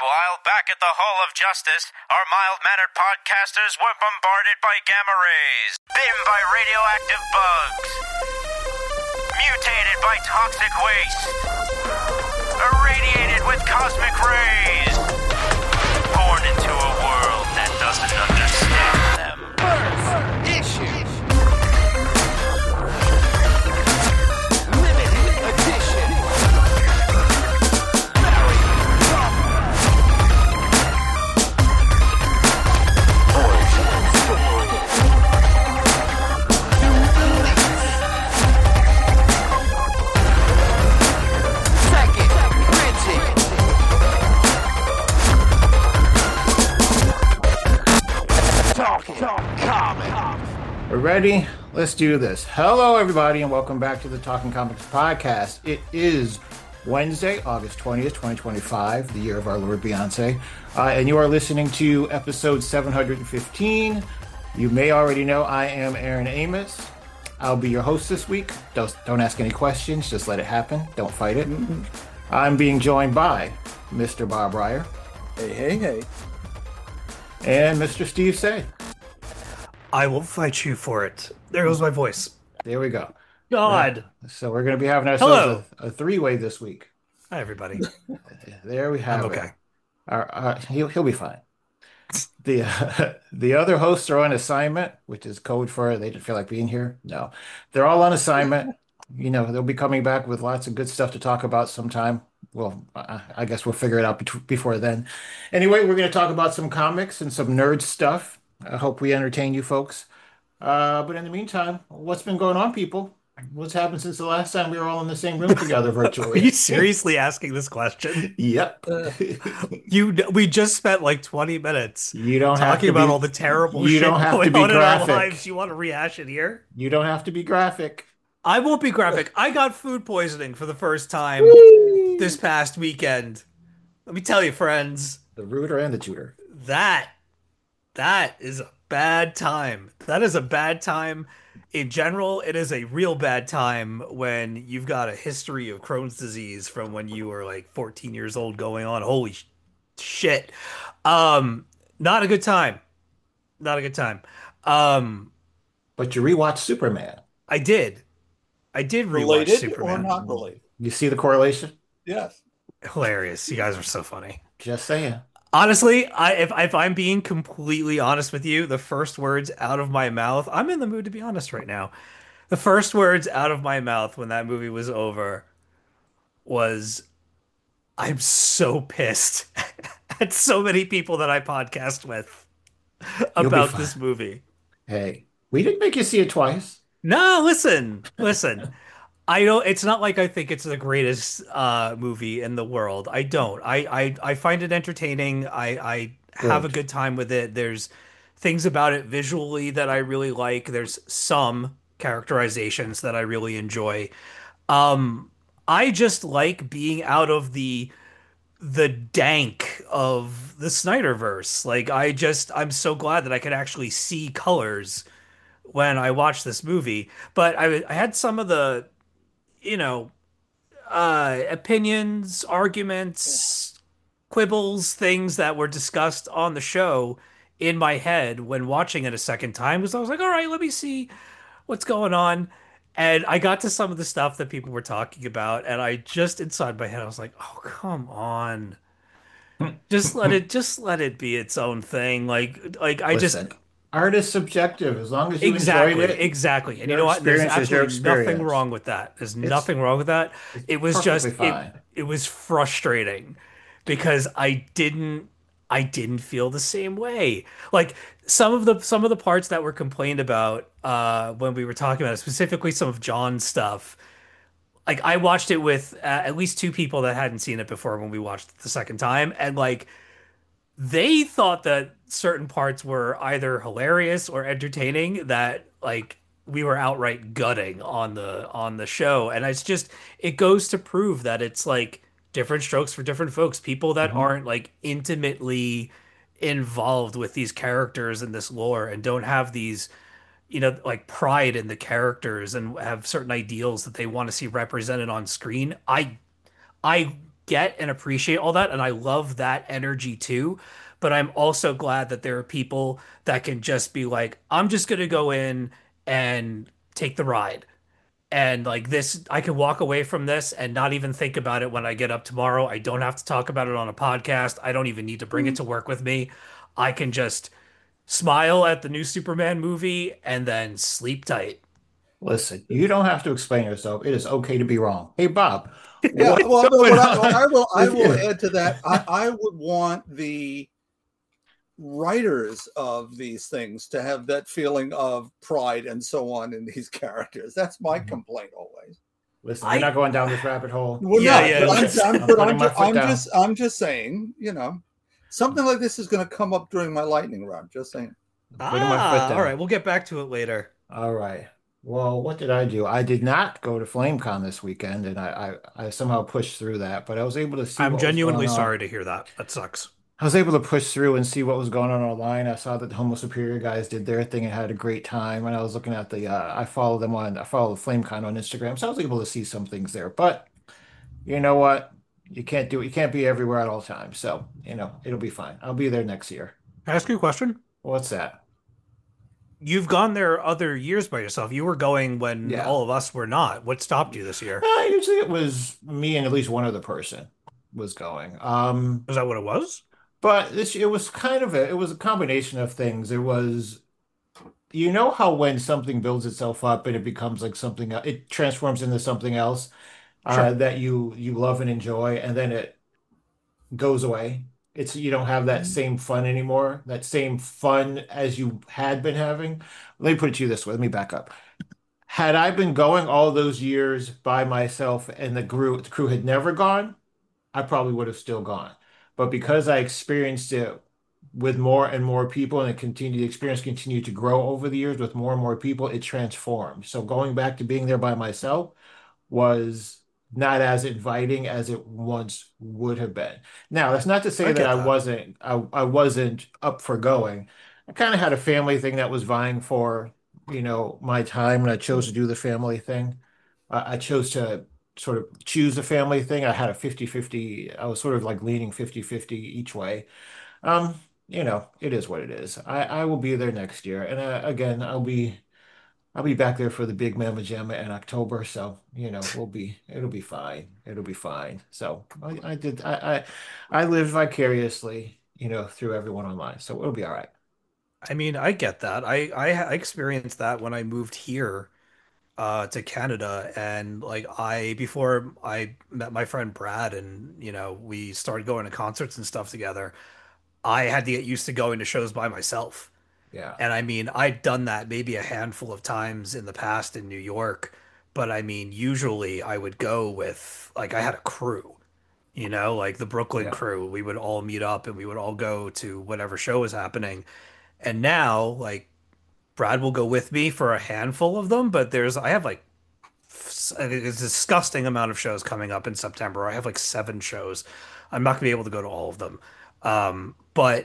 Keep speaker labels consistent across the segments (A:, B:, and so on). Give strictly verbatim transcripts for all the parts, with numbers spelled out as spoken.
A: Meanwhile, back at the Hall of Justice, our mild-mannered podcasters were bombarded by gamma rays, bitten by radioactive bugs, mutated by toxic waste, irradiated with cosmic rays, born into a world that doesn't understand them. First issue.
B: We're ready? Let's do this. Hello, everybody, and welcome back to the Talking Comics podcast. It is Wednesday, August twentieth, twenty twenty-five, the year of our Lord Beyonce, uh, and you are listening to episode seven hundred fifteen. You may already know I am Aaron Amos. I'll be your host this week. Don't, don't ask any questions. Just let it happen. Don't fight it. Mm-hmm. I'm being joined by Mister Bob Ryer.
C: Hey, hey, hey.
B: And Mister Steve Say.
D: I will fight you for it. There goes my voice.
B: There we go.
D: God.
B: Yeah. So we're going to be having ourselves
D: Hello.
B: a, a three-way this week.
D: Hi, everybody.
B: There we have
D: I'm okay.
B: it. Our, our, he'll, he'll be fine. The uh, the other hosts are on assignment, which is code for they didn't feel like being here. No, they're all on assignment. You know, they'll be coming back with lots of good stuff to talk about sometime. Well, I, I guess we'll figure it out bet- before then. Anyway, we're going to talk about some comics and some nerd stuff. I hope we entertain you folks. Uh, but in the meantime, what's been going on, people? What's happened since the last time we were all in the same room together virtually?
D: Are you seriously asking this question?
B: Yep.
D: Uh, you we just spent like twenty minutes
B: you don't have
D: talking
B: to
D: about
B: be,
D: all the terrible
B: you
D: shit
B: don't have
D: going
B: to be
D: on
B: graphic.
D: in our lives. You want to rehash it here?
B: You don't have to be graphic.
D: I won't be graphic. I got food poisoning for the first time
B: Whee!
D: this past weekend. Let me tell you, friends.
B: The rooter and the tutor.
D: That, that is a bad time. That is a bad time. In general, it is a real bad time when you've got a history of Crohn's disease from when you were like fourteen years old going on. Holy sh- shit. Um, not a good time. Not a good time. Um,
B: But you rewatched Superman.
D: I did. I did rewatch
C: Related
D: Superman.
C: or not related?
B: You see the correlation?
C: Yes.
D: Hilarious. You guys are so funny.
B: Just saying.
D: Honestly, I if if I'm being completely honest with you, the first words out of my mouth, I'm in the mood to be honest right now. The first words out of my mouth when that movie was over was, I'm so pissed at so many people that I podcast with about this movie.
B: Hey, we didn't make you see it twice.
D: No, listen, listen. I don't. It's not like I think it's the greatest uh, movie in the world. I don't. I I, I find it entertaining. I I have
B: Good.
D: a good time with it. There's things about it visually that I really like. There's some characterizations that I really enjoy. Um, I just like being out of the the dank of the Snyderverse. Like I just I'm so glad that I could actually see colors when I watched this movie. But I I had some of the you know, uh, opinions, arguments, quibbles, things that were discussed on the show in my head when watching it a second time. Because I was like, all right, let me see what's going on. And I got to some of the stuff that people were talking about, and I just inside my head, I was like, oh, come on. Just let it just let it be its own thing. Like like I
B: Listen,
D: just
B: art is subjective. As long as you
D: Exactly,
B: enjoyed it.
D: exactly. And you
B: your
D: know what? There's
B: experience is your
D: absolutely nothing
B: experience.
D: wrong with that. There's nothing wrong with that. It was just
B: perfectly
D: it,
B: fine.
D: it was frustrating because I didn't I didn't feel the same way. Like some of the some of the parts that were complained about uh when we were talking about it, specifically some of John's stuff. Like I watched it with uh, at least two people that hadn't seen it before when we watched it the second time, and like they thought that certain parts were either hilarious or entertaining that like we were outright gutting on the on the show. And it's just it goes to prove that it's like different strokes for different folks. People that
B: Mhm.
D: aren't like intimately involved with these characters and this lore and don't have these you know like pride in the characters and have certain ideals that they want to see represented on screen. I I get and appreciate all that, and I love that energy too. But I'm also glad that there are people that can just be like, I'm just gonna go in and take the ride. And like this, I can walk away from this and not even think about it when I get up tomorrow. I don't have to talk about it on a podcast. I don't even need to bring it to work with me. I can just smile at the new Superman movie and then sleep tight.
B: Listen, you don't have to explain yourself. It is okay to be wrong. Hey, Bob,
C: Yeah,
B: what's
C: well, no,
B: going
C: what I, what
B: on
C: I will I
B: with
C: will
B: you?
C: add to that. I, I would want the writers of these things to have that feeling of pride and so on in these characters. That's my complaint always.
B: Listen, we're
D: I,
B: not going down this rabbit hole.
C: We're
D: yeah,
C: not,
D: yeah,
C: but I'm,
D: let's,
C: I'm,
B: I'm
C: but
B: putting
C: I'm,
B: my
C: just,
B: foot
C: I'm
B: down.
C: just, I'm just saying, you know, something like this is going to come up during my lightning round. Just saying.
B: I'm putting my foot
D: ah, all
B: down.
D: right, we'll get back to it later.
B: All right. Well, what did I do? I did not go to FlameCon this weekend, and I, I, I somehow pushed through that, but I was able to see
D: I'm
B: what was going
D: genuinely
B: on.
D: sorry to hear that. That sucks.
B: I was able to push through and see what was going on online. I saw that the Homo Superior guys did their thing and had a great time. And I was looking at the, uh, I follow them on, I follow FlameCon on Instagram, so I was able to see some things there. But you know what? You can't do it. You can't be everywhere at all times. So, you know, it'll be fine. I'll be there next year.
D: Can I ask you a question?
B: What's that?
D: You've gone there other years by yourself. You were going when
B: Yeah.
D: all of us were not. What stopped you this year?
B: Uh, usually it was me and at least one other person was going. Um,
D: Is that what it was?
B: but this it was kind of a it was a combination of things. It was you know how when something builds itself up and it becomes like something el- it transforms into something else uh,
D: Sure.
B: that you you love and enjoy, and then it goes away. It's you don't have that same fun anymore, that same fun as you had been having. Let me put it to you this way. Let me back up. Had I been going all those years by myself and the crew, the crew had never gone, I probably would have still gone. But because I experienced it with more and more people and it continued, the experience continued to grow over the years with more and more people, it transformed. So going back to being there by myself was not as inviting as it once would have been. Now, that's not to say
D: I
B: that
D: get
B: I
D: that.
B: wasn't I, I wasn't up for going. I kind of had a family thing that was vying for, you know, my time, and I chose to do the family thing. I, I chose to sort of choose the family thing. I had a fifty-fifty. I was sort of like leaning fifty-fifty each way. Um, you know, it is what it is. I, I will be there next year. And uh, again, I'll be I'll be back there for the big Mamma Jamma in October, so you know we'll be it'll be fine. It'll be fine. So I, I did I, I I lived vicariously, you know, through everyone online, so it'll be all right.
D: I mean, I get that. I, I I experienced that when I moved here uh to Canada, and like I before I met my friend Brad, and you know, we started going to concerts and stuff together. I had to get used to going to shows by myself.
B: Yeah,
D: And I mean, I'd done that maybe a handful of times in the past in New York, but I mean, usually I would go with like I had a crew, you know, like the Brooklyn
B: yeah,
D: crew. We would all meet up and we would all go to whatever show was happening. And now, like Brad will go with me for a handful of them, but there's I have like s- a disgusting amount of shows coming up in September. I have like seven shows. I'm not gonna be able to go to all of them. Um, but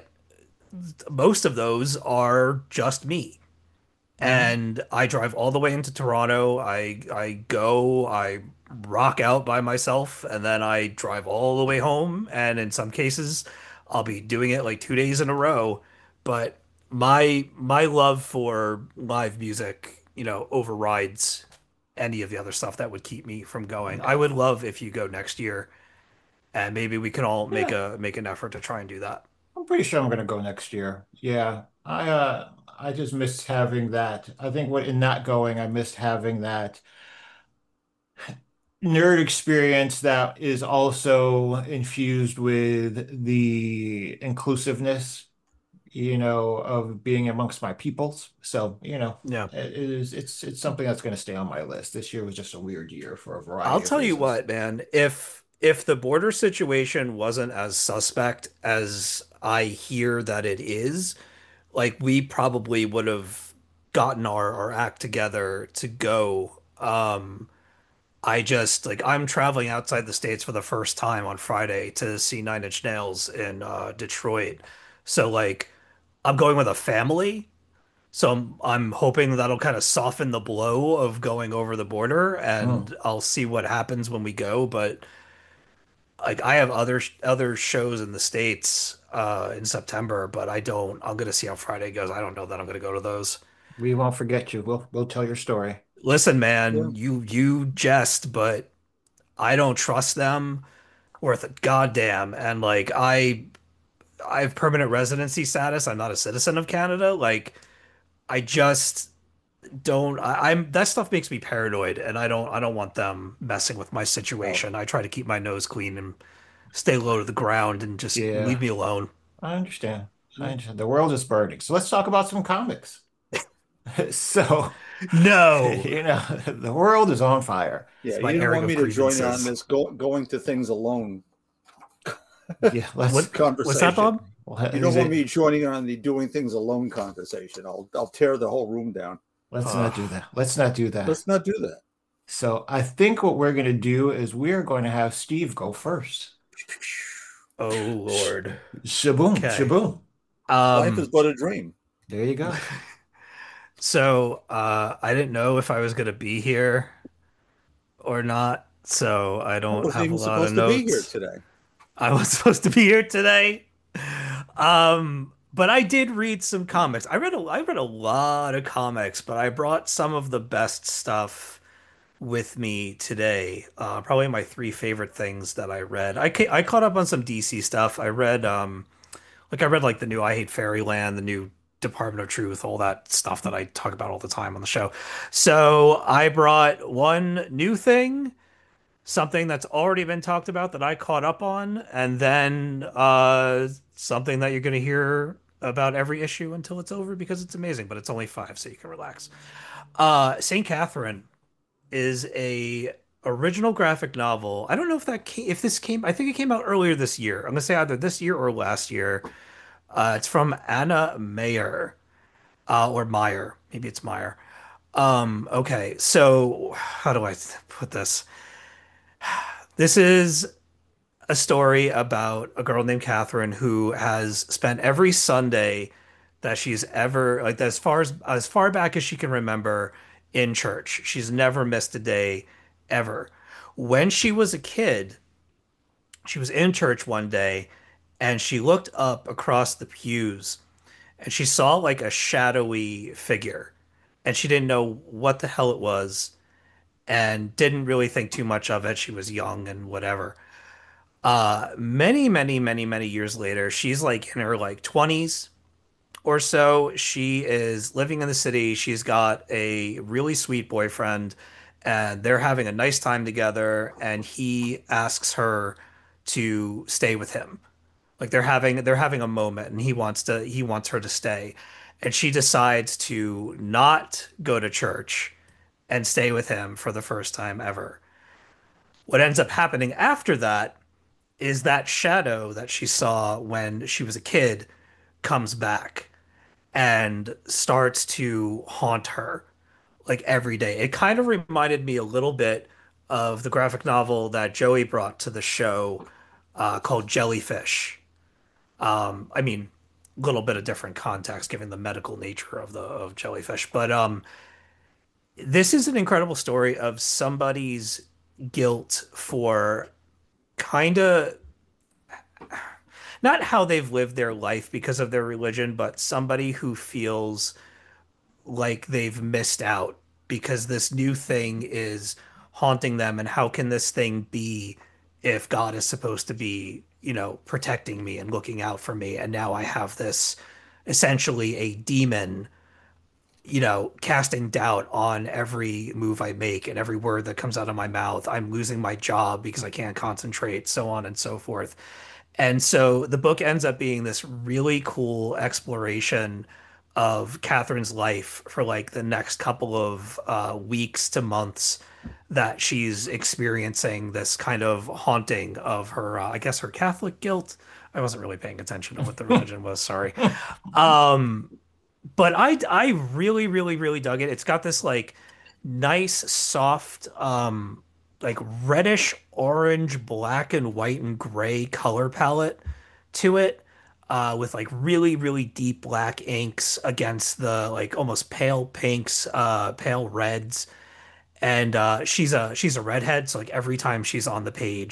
D: most of those are just me.
B: hmm
D: And I drive all the way into Toronto. I I go, I rock out by myself, and then I drive all the way home. And in some cases, I'll be doing it like two days in a row. But my my love for live music, you know, overrides any of the other stuff that would keep me from going. I
B: yeah,
D: would love if you go next year, and maybe we can all make
B: yeah.
D: a make an effort to try and do that.
B: I'm pretty sure I'm gonna go next year. Yeah, I uh I just missed having that. I think what in not going, I missed having that nerd experience that is also infused with the inclusiveness, you know, of being amongst my peoples. So, you know,
D: Yeah.
B: it is it's it's something that's going to stay on my list. This year was just a weird year for a
D: I'll
B: variety of
D: tell you
B: reasons.
D: what, man, if if the border situation wasn't as suspect as I hear that it is, like we probably would have gotten our, our act together to go. Um, I just like I'm traveling outside the States for the first time on Friday to see Nine Inch Nails in uh, Detroit. So like I'm going with a family. So I'm, I'm hoping that'll kind of soften the blow of going over the border,
B: Mm.
D: and I'll see what happens when we go. But like I have other other shows in the States uh in September, but I don't I'm gonna see how Friday goes. I don't know that I'm gonna go to those.
B: We won't forget you. We'll we'll tell your story.
D: Listen,
C: Yeah.
D: man, you you jest, but I don't trust them worth a goddamn. And like I I have permanent residency status. I'm not a citizen of Canada. Like I just don't I, I'm that stuff makes me paranoid and I don't I don't want them messing with my
C: Oh,
D: situation. I try to keep my nose clean and stay low to the ground and just leave
B: Yeah,
D: me alone.
B: I understand. I
C: yeah.
B: understand. The world is burning. So let's talk about some comics. So,
D: No.
B: you know, the world is on fire.
C: Yeah,
D: It's
C: you
D: my
C: didn't
D: airing
C: want
D: of
C: me to join in on
D: grievances.
C: this go, going to things alone
B: Yeah, let's
D: What what's that,
C: conversation.
D: Bob?
B: well,
C: You
B: is
C: don't want me
B: it,
C: joining in on the doing things alone conversation. I'll I'll tear the whole room down.
B: let's not do
D: Ugh.
B: that. Let's not do that.
C: Let's not do that.
B: So I think what we're going to do is we're going to have Steve go first.
D: Oh
B: Sh
D: Lord.
B: Shaboom,
D: Okay.
B: shaboom.
C: Life is
D: Um
C: but a dream.
B: There you go.
D: so uh I didn't know if I was gonna be here or not, so I
C: I
D: don't
C: wasn't
D: have a
C: even
D: lot of
C: supposed to be here
D: notes.
C: today.
D: I was supposed to be here today. Um, but I did read some comics. I read a I read a lot of comics, but I brought some of the best stuff with me today. Uh, probably my three favorite things that I read. I ca I caught up on some D C stuff. I read um like I read like the new I Hate Fairyland, the new Department of Truth, all that stuff that I talk about all the time on the show. So I brought one new thing, something that's already been talked about that I caught up on, and then uh, something that you're going to hear about every issue until it's over because it's amazing, but it's only five, so you can relax. Uh, Saint Catherine is a original graphic novel. I don't know if that came, if this came, I think it came out earlier this year. I'm gonna say either this year or last year. Uh, it's from Anna Meyer, uh, or Meyer. Maybe it's Meyer. Um, okay, so how do I put this? This is a story about a girl named Catherine who has spent every Sunday that she's ever like as far as as far back as she can remember in church. She's never missed a day ever. When she was a kid, she was in church one day and she looked up across the pews and she saw like a shadowy figure and she didn't know what the hell it was and didn't really think too much of it. She was young and whatever. Uh, many, many, many, many years later, she's like in her like twenties or so. She is living in the city. She's got a really sweet boyfriend, and they're having a nice time together. And he asks her to stay with him. Like they're having they're having a moment, and he wants to he wants her to stay. And she decides to not go to church and stay with him for the first time ever. What ends up happening after that is that shadow that she saw when she was a kid comes back and starts to haunt her like every day. It kind of reminded me a little bit of the graphic novel that Joey brought to the show uh, called Jellyfish. Um, I mean, a little bit of different context given the medical nature of the of Jellyfish, but um, this is an incredible story of somebody's guilt for kind of not how they've lived their life because of their religion, but somebody who feels like they've missed out because this new thing is haunting them. And how can this thing be if God is supposed to be, you know, protecting me and looking out for me? And now I have this essentially a demon, you know, casting doubt on every move I make and every word that comes out of my mouth. I'm losing my job because I can't concentrate, so on and so forth. And so the book ends up being this really cool exploration of Catherine's life for like the next couple of uh, weeks to months that she's experiencing this kind of haunting of her, uh, I guess, her Catholic guilt. I wasn't really paying attention to what the religion was, sorry. Um, but I I really really really dug it. It's got this like nice soft um like reddish orange, black and white and gray color palette to it. Uh, with like really really deep black inks against the like almost pale pinks, uh, pale reds, and uh, she's a she's a redhead, so like every time she's on the page,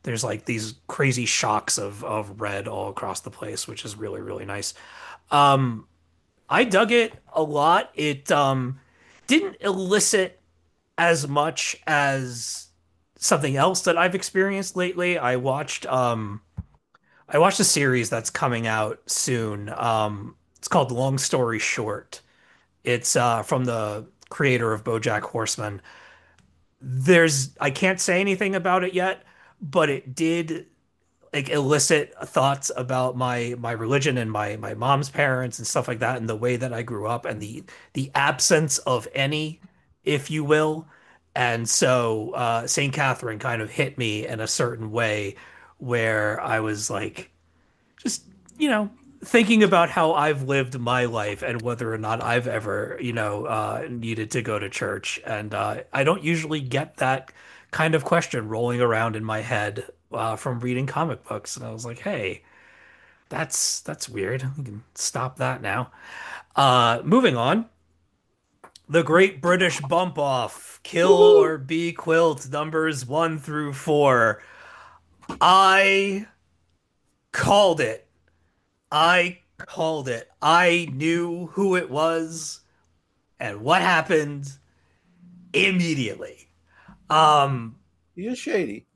D: There's like these crazy shocks of of red all across the place, which is really, really nice. Um, I dug it a lot. It um didn't elicit as much as something else that I've experienced lately. I watched um I watched a series that's coming out soon. Um, it's called Long Story Short. It's uh, from the creator of BoJack Horseman. There's I can't say anything about it yet, but it did like elicit thoughts about my my religion and my my mom's parents and stuff like that, and the way that I grew up and the the absence of any, if you will. And so uh, Saint Catherine kind of hit me in a certain way where I was like just, you know, thinking about how I've lived my life and whether or not I've ever, you know, uh, needed to go to church. And uh, I don't usually get that kind of question rolling around in my head uh, from reading comic books. And I was like, hey, that's that's weird. We can stop that now. Uh, moving on. The Great British Bump Off, Kill or Be Quilt, numbers one through four. I called it. I called it. I knew who it was and what happened immediately. Um,
C: He is shady.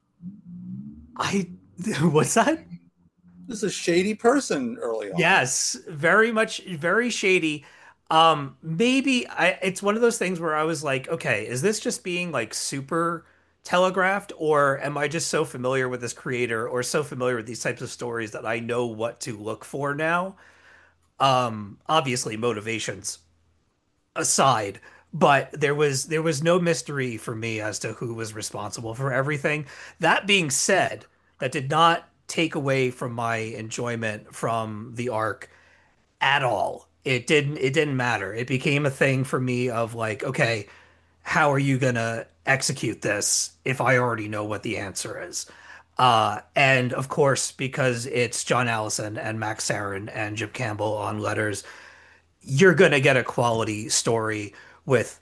D: I what's that?
C: This is a shady person early on.
D: Yes, very much, very shady. Um, maybe I it's one of those things where I was like, okay, is this just being like super telegraphed, or am I just so familiar with this creator or so familiar with these types of stories that I know what to look for now? Um, obviously motivations aside, but there was there was no mystery for me as to who was responsible for everything. That being said, that did not take away from my enjoyment from the arc at all. It didn't it didn't matter. It became a thing for me of like, okay, how are you gonna execute this if I already know what the answer is? Uh, and of course, because it's John Allison and Max Sarin and Jim Campbell on letters, you're gonna get a quality story with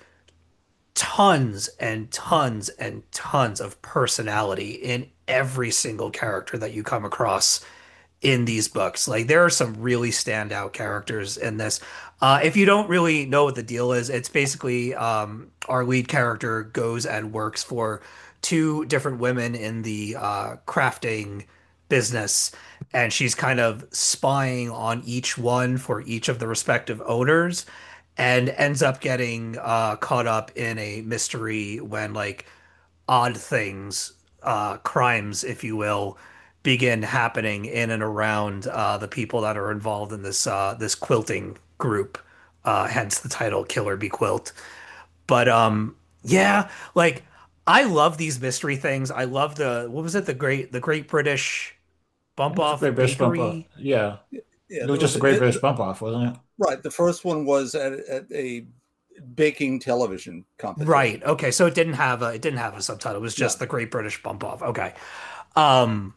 D: tons and tons and tons of personality in every single character that you come across in these books. Like there are some really standout characters in this. Uh, if you don't really know what the deal is, it's basically um, our lead character goes and works for two different women in the uh, crafting business, and she's kind of spying on each one for each of the respective owners, and ends up getting uh, caught up in a mystery when like odd things, uh, crimes, if you will, begin happening in and around uh, the people that are involved in this uh, this quilting group. Uh, hence the title Killer Be Quilt. But um, yeah, like I love these mystery things. I love the what was it? The great the Great British Bump
B: It was a
D: Off
B: great British bump off.
D: Bakery.
B: Yeah,
C: Yeah,
B: it was
C: there
B: just
C: was
B: a great
C: it,
B: British bump off, wasn't it?
C: right. The first one was at, at a baking television competition.
D: Right. Okay. So it didn't have a it didn't have a subtitle. It was just
C: No.
D: the Great British Bump Off. Okay. Um,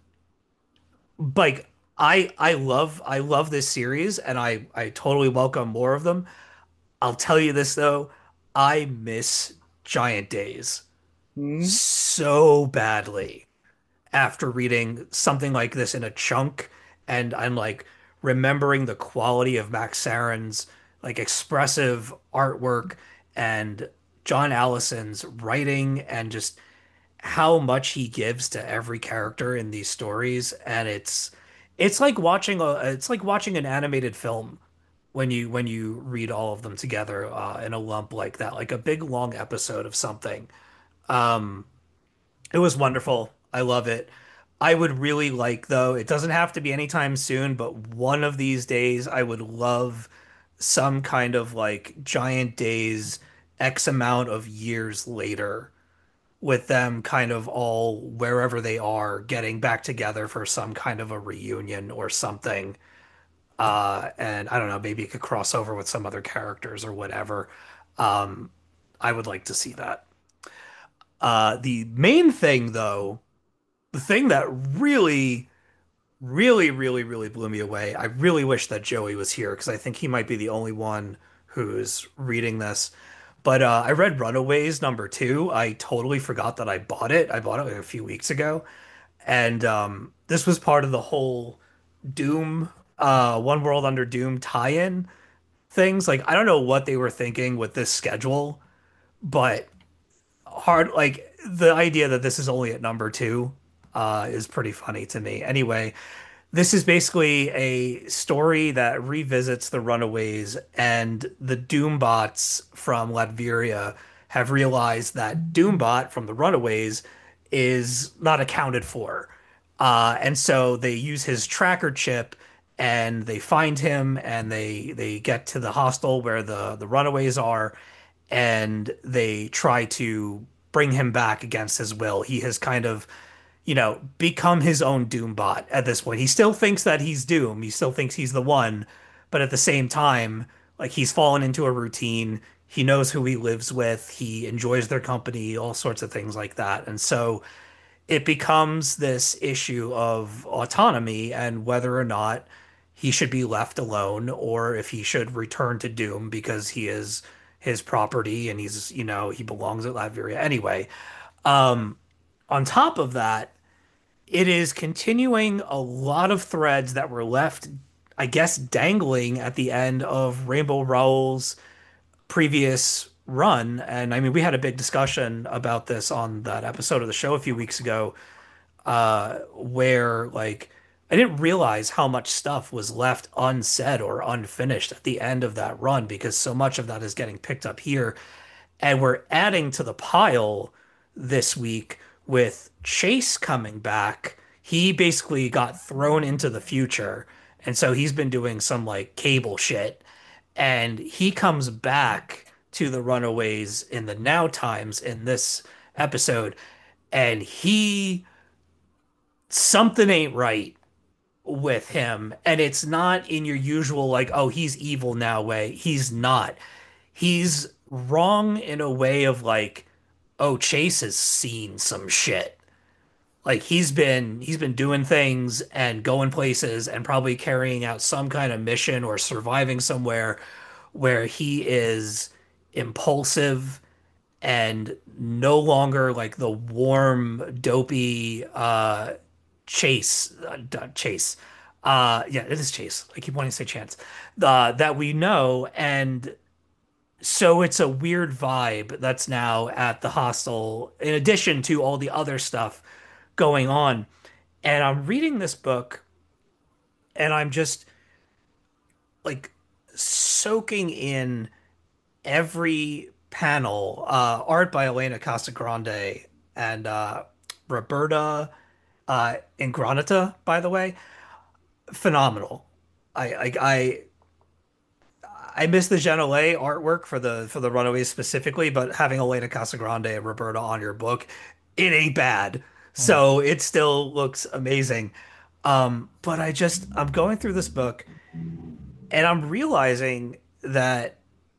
D: like I I love I love this series and I I totally welcome more of them. I'll tell you this though, I miss Giant Days
C: Hmm?
D: so badly after reading something like this in a chunk, and I'm like remembering the quality of Max Sarin's like expressive artwork and John Allison's writing and just how much he gives to every character in these stories, and it's it's like watching a it's like watching an animated film when you when you read all of them together uh, in a lump like that, like a big long episode of something. Um, it was wonderful. I love it. I would really like, though, it doesn't have to be anytime soon, but one of these days I would love some kind of like Giant Days X amount of years later with them kind of all wherever they are getting back together for some kind of a reunion or something. Uh, and I don't know, maybe it could cross over with some other characters or whatever. Um, I would like to see that. Uh, the main thing, though, the thing that really, really, really, really blew me away, I really wish that Joey was here because I think he might be the only one who's reading this. But uh, I read Runaways number two. I totally forgot that I bought it. I bought it like a few weeks ago. And um, this was part of the whole Doom, uh, One World Under Doom tie-in things. Like, I don't know what they were thinking with this schedule, but hard, like, the idea that this is only at number two uh, is pretty funny to me. Anyway, this is basically a story that revisits the Runaways, and the Doombots from Latveria have realized that Doombot from the Runaways is not accounted for. Uh, and so they use his tracker chip and they find him and they they get to the hostel where the, the Runaways are, and they try to bring him back against his will. He has kind of, you know, become his own Doombot at this point. He still thinks that he's Doom. He still thinks he's the one, but at the same time, like, he's fallen into a routine. He knows who he lives with. He enjoys their company, all sorts of things like that. And so it becomes this issue of autonomy and whether or not he should be left alone or if he should return to Doom because he is his property and he's, you know, he belongs at Latveria anyway. Um, on top of that, it is continuing a lot of threads that were left, I guess, dangling at the end of Rainbow Rowell's previous run. And I mean, we had a big discussion about this on that episode of the show a few weeks ago, uh, where like I didn't realize how much stuff was left unsaid or unfinished at the end of that run because so much of that is getting picked up here. And we're adding to the pile this week with Chase coming back. He basically got thrown into the future. And so he's been doing some like cable shit. And he comes back to the Runaways in the Now Times in this episode. And he, something ain't right with him. And it's not in your usual, like, oh, he's evil now way. He's not. He's wrong in a way of like, oh, Chase has seen some shit. Like he's been he's been doing things and going places and probably carrying out some kind of mission or surviving somewhere where he is impulsive and no longer like the warm, dopey uh Chase uh, Chase. Uh yeah, it is Chase. I keep wanting to say Chance. Uh, that we know, and so it's a weird vibe that's now at the hostel, in addition to all the other stuff going on. And I'm reading this book and I'm just like soaking in every panel. Uh, art by Elena Casagrande and uh, Roberta uh, Ingranata, by the way. Phenomenal. I, I, I I miss the Genolay artwork for the for the Runaways specifically, but having Elena Casagrande and Roberta on your book, it ain't bad.
B: Hmm.
D: So it still looks amazing. Um, but I just I'm going through this book and I'm realizing that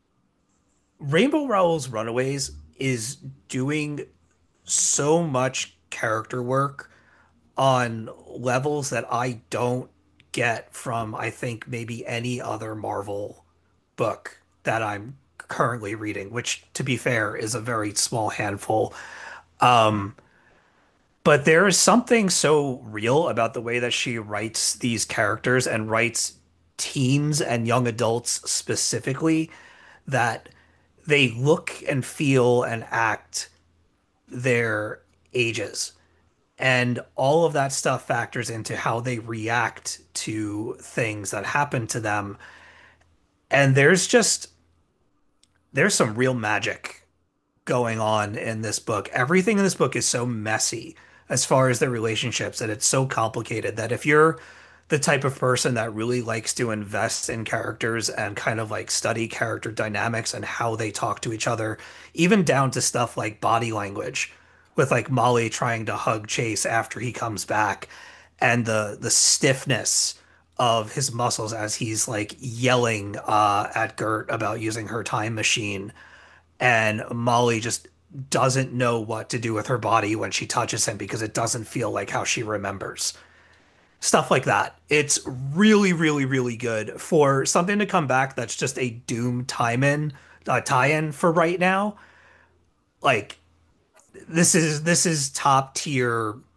D: Rainbow Rowell's Runaways is doing so much character work on levels that I don't get from I think maybe any other Marvel book that I'm currently reading, which to be fair is a very small handful. Um, but there is something so real about the way that she writes these characters and writes teens and young adults specifically that they look and feel and act their ages. And all of that stuff factors into how they react to things that happen to them. And there's just there's some real magic going on in this book. Everything in this book is so messy as far as their relationships, and it's so complicated that if you're the type of person that really likes to invest in characters and kind of like study character dynamics and how they talk to each other, even down to stuff like body language, with like Molly trying to hug Chase after he comes back, and the the stiffness of his muscles as he's like yelling uh, at Gert about using her time machine, and Molly just doesn't know what to do with her body when she touches him because it doesn't feel like how she remembers. Stuff like that. It's really, really, really good for something to come back that's just a Doom tie-in, uh, tie-in for right now. Like this is this is top tier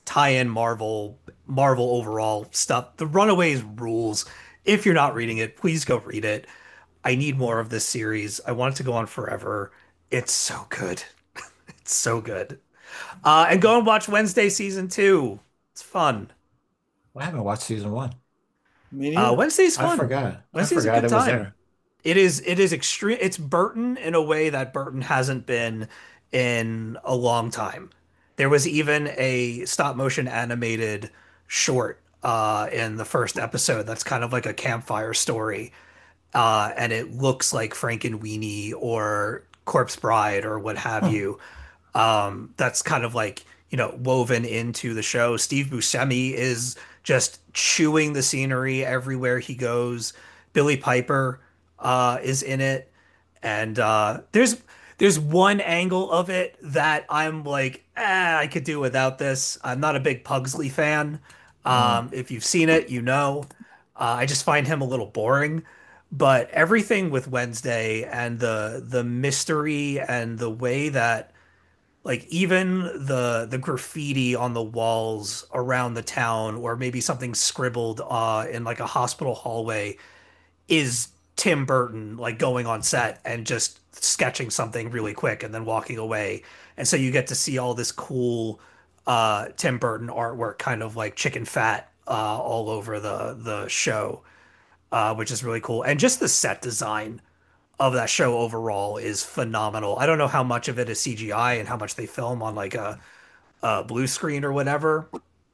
D: tie-in Marvel Marvel overall stuff. The Runaways rules. If you're not reading it, please go read it. I need more of this series. I want it to go on forever. It's so good. It's so good. Uh, and go and watch Wednesday season two. It's fun.
B: I haven't watched season one.
C: Me
D: Uh,
C: neither.
D: Wednesday's
B: I
D: fun.
B: forgot. I
D: Wednesday's a
B: forgot
D: good
B: it was
D: time.
B: there.
D: It is it is extreme. It's Burton in a way that Burton hasn't been in a long time. There was even a stop motion animated short uh, in the first episode that's kind of like a campfire story, uh, and it looks like Frankenweenie or Corpse Bride or what have
B: Hmm.
D: you. Um, that's kind of like, you know, woven into the show. Steve Buscemi is just chewing the scenery everywhere he goes. Billy Piper uh, is in it, and uh, there's there's one angle of it that I'm like, ah, I could do without this. I'm not a big Pugsley fan.
B: Mm.
D: Um, if you've seen it, you know. Uh, I just find him a little boring. But everything with Wednesday and the the mystery and the way that like even the the graffiti on the walls around the town or maybe something scribbled uh in like a hospital hallway is Tim Burton like going on set and just sketching something really quick and then walking away. And so you get to see all this cool uh Tim Burton artwork kind of like chicken fat uh all over the the show, uh which is really cool. And just the set design of that show overall is phenomenal. I don't know how much of it is C G I and how much they film on like a, a blue screen or whatever,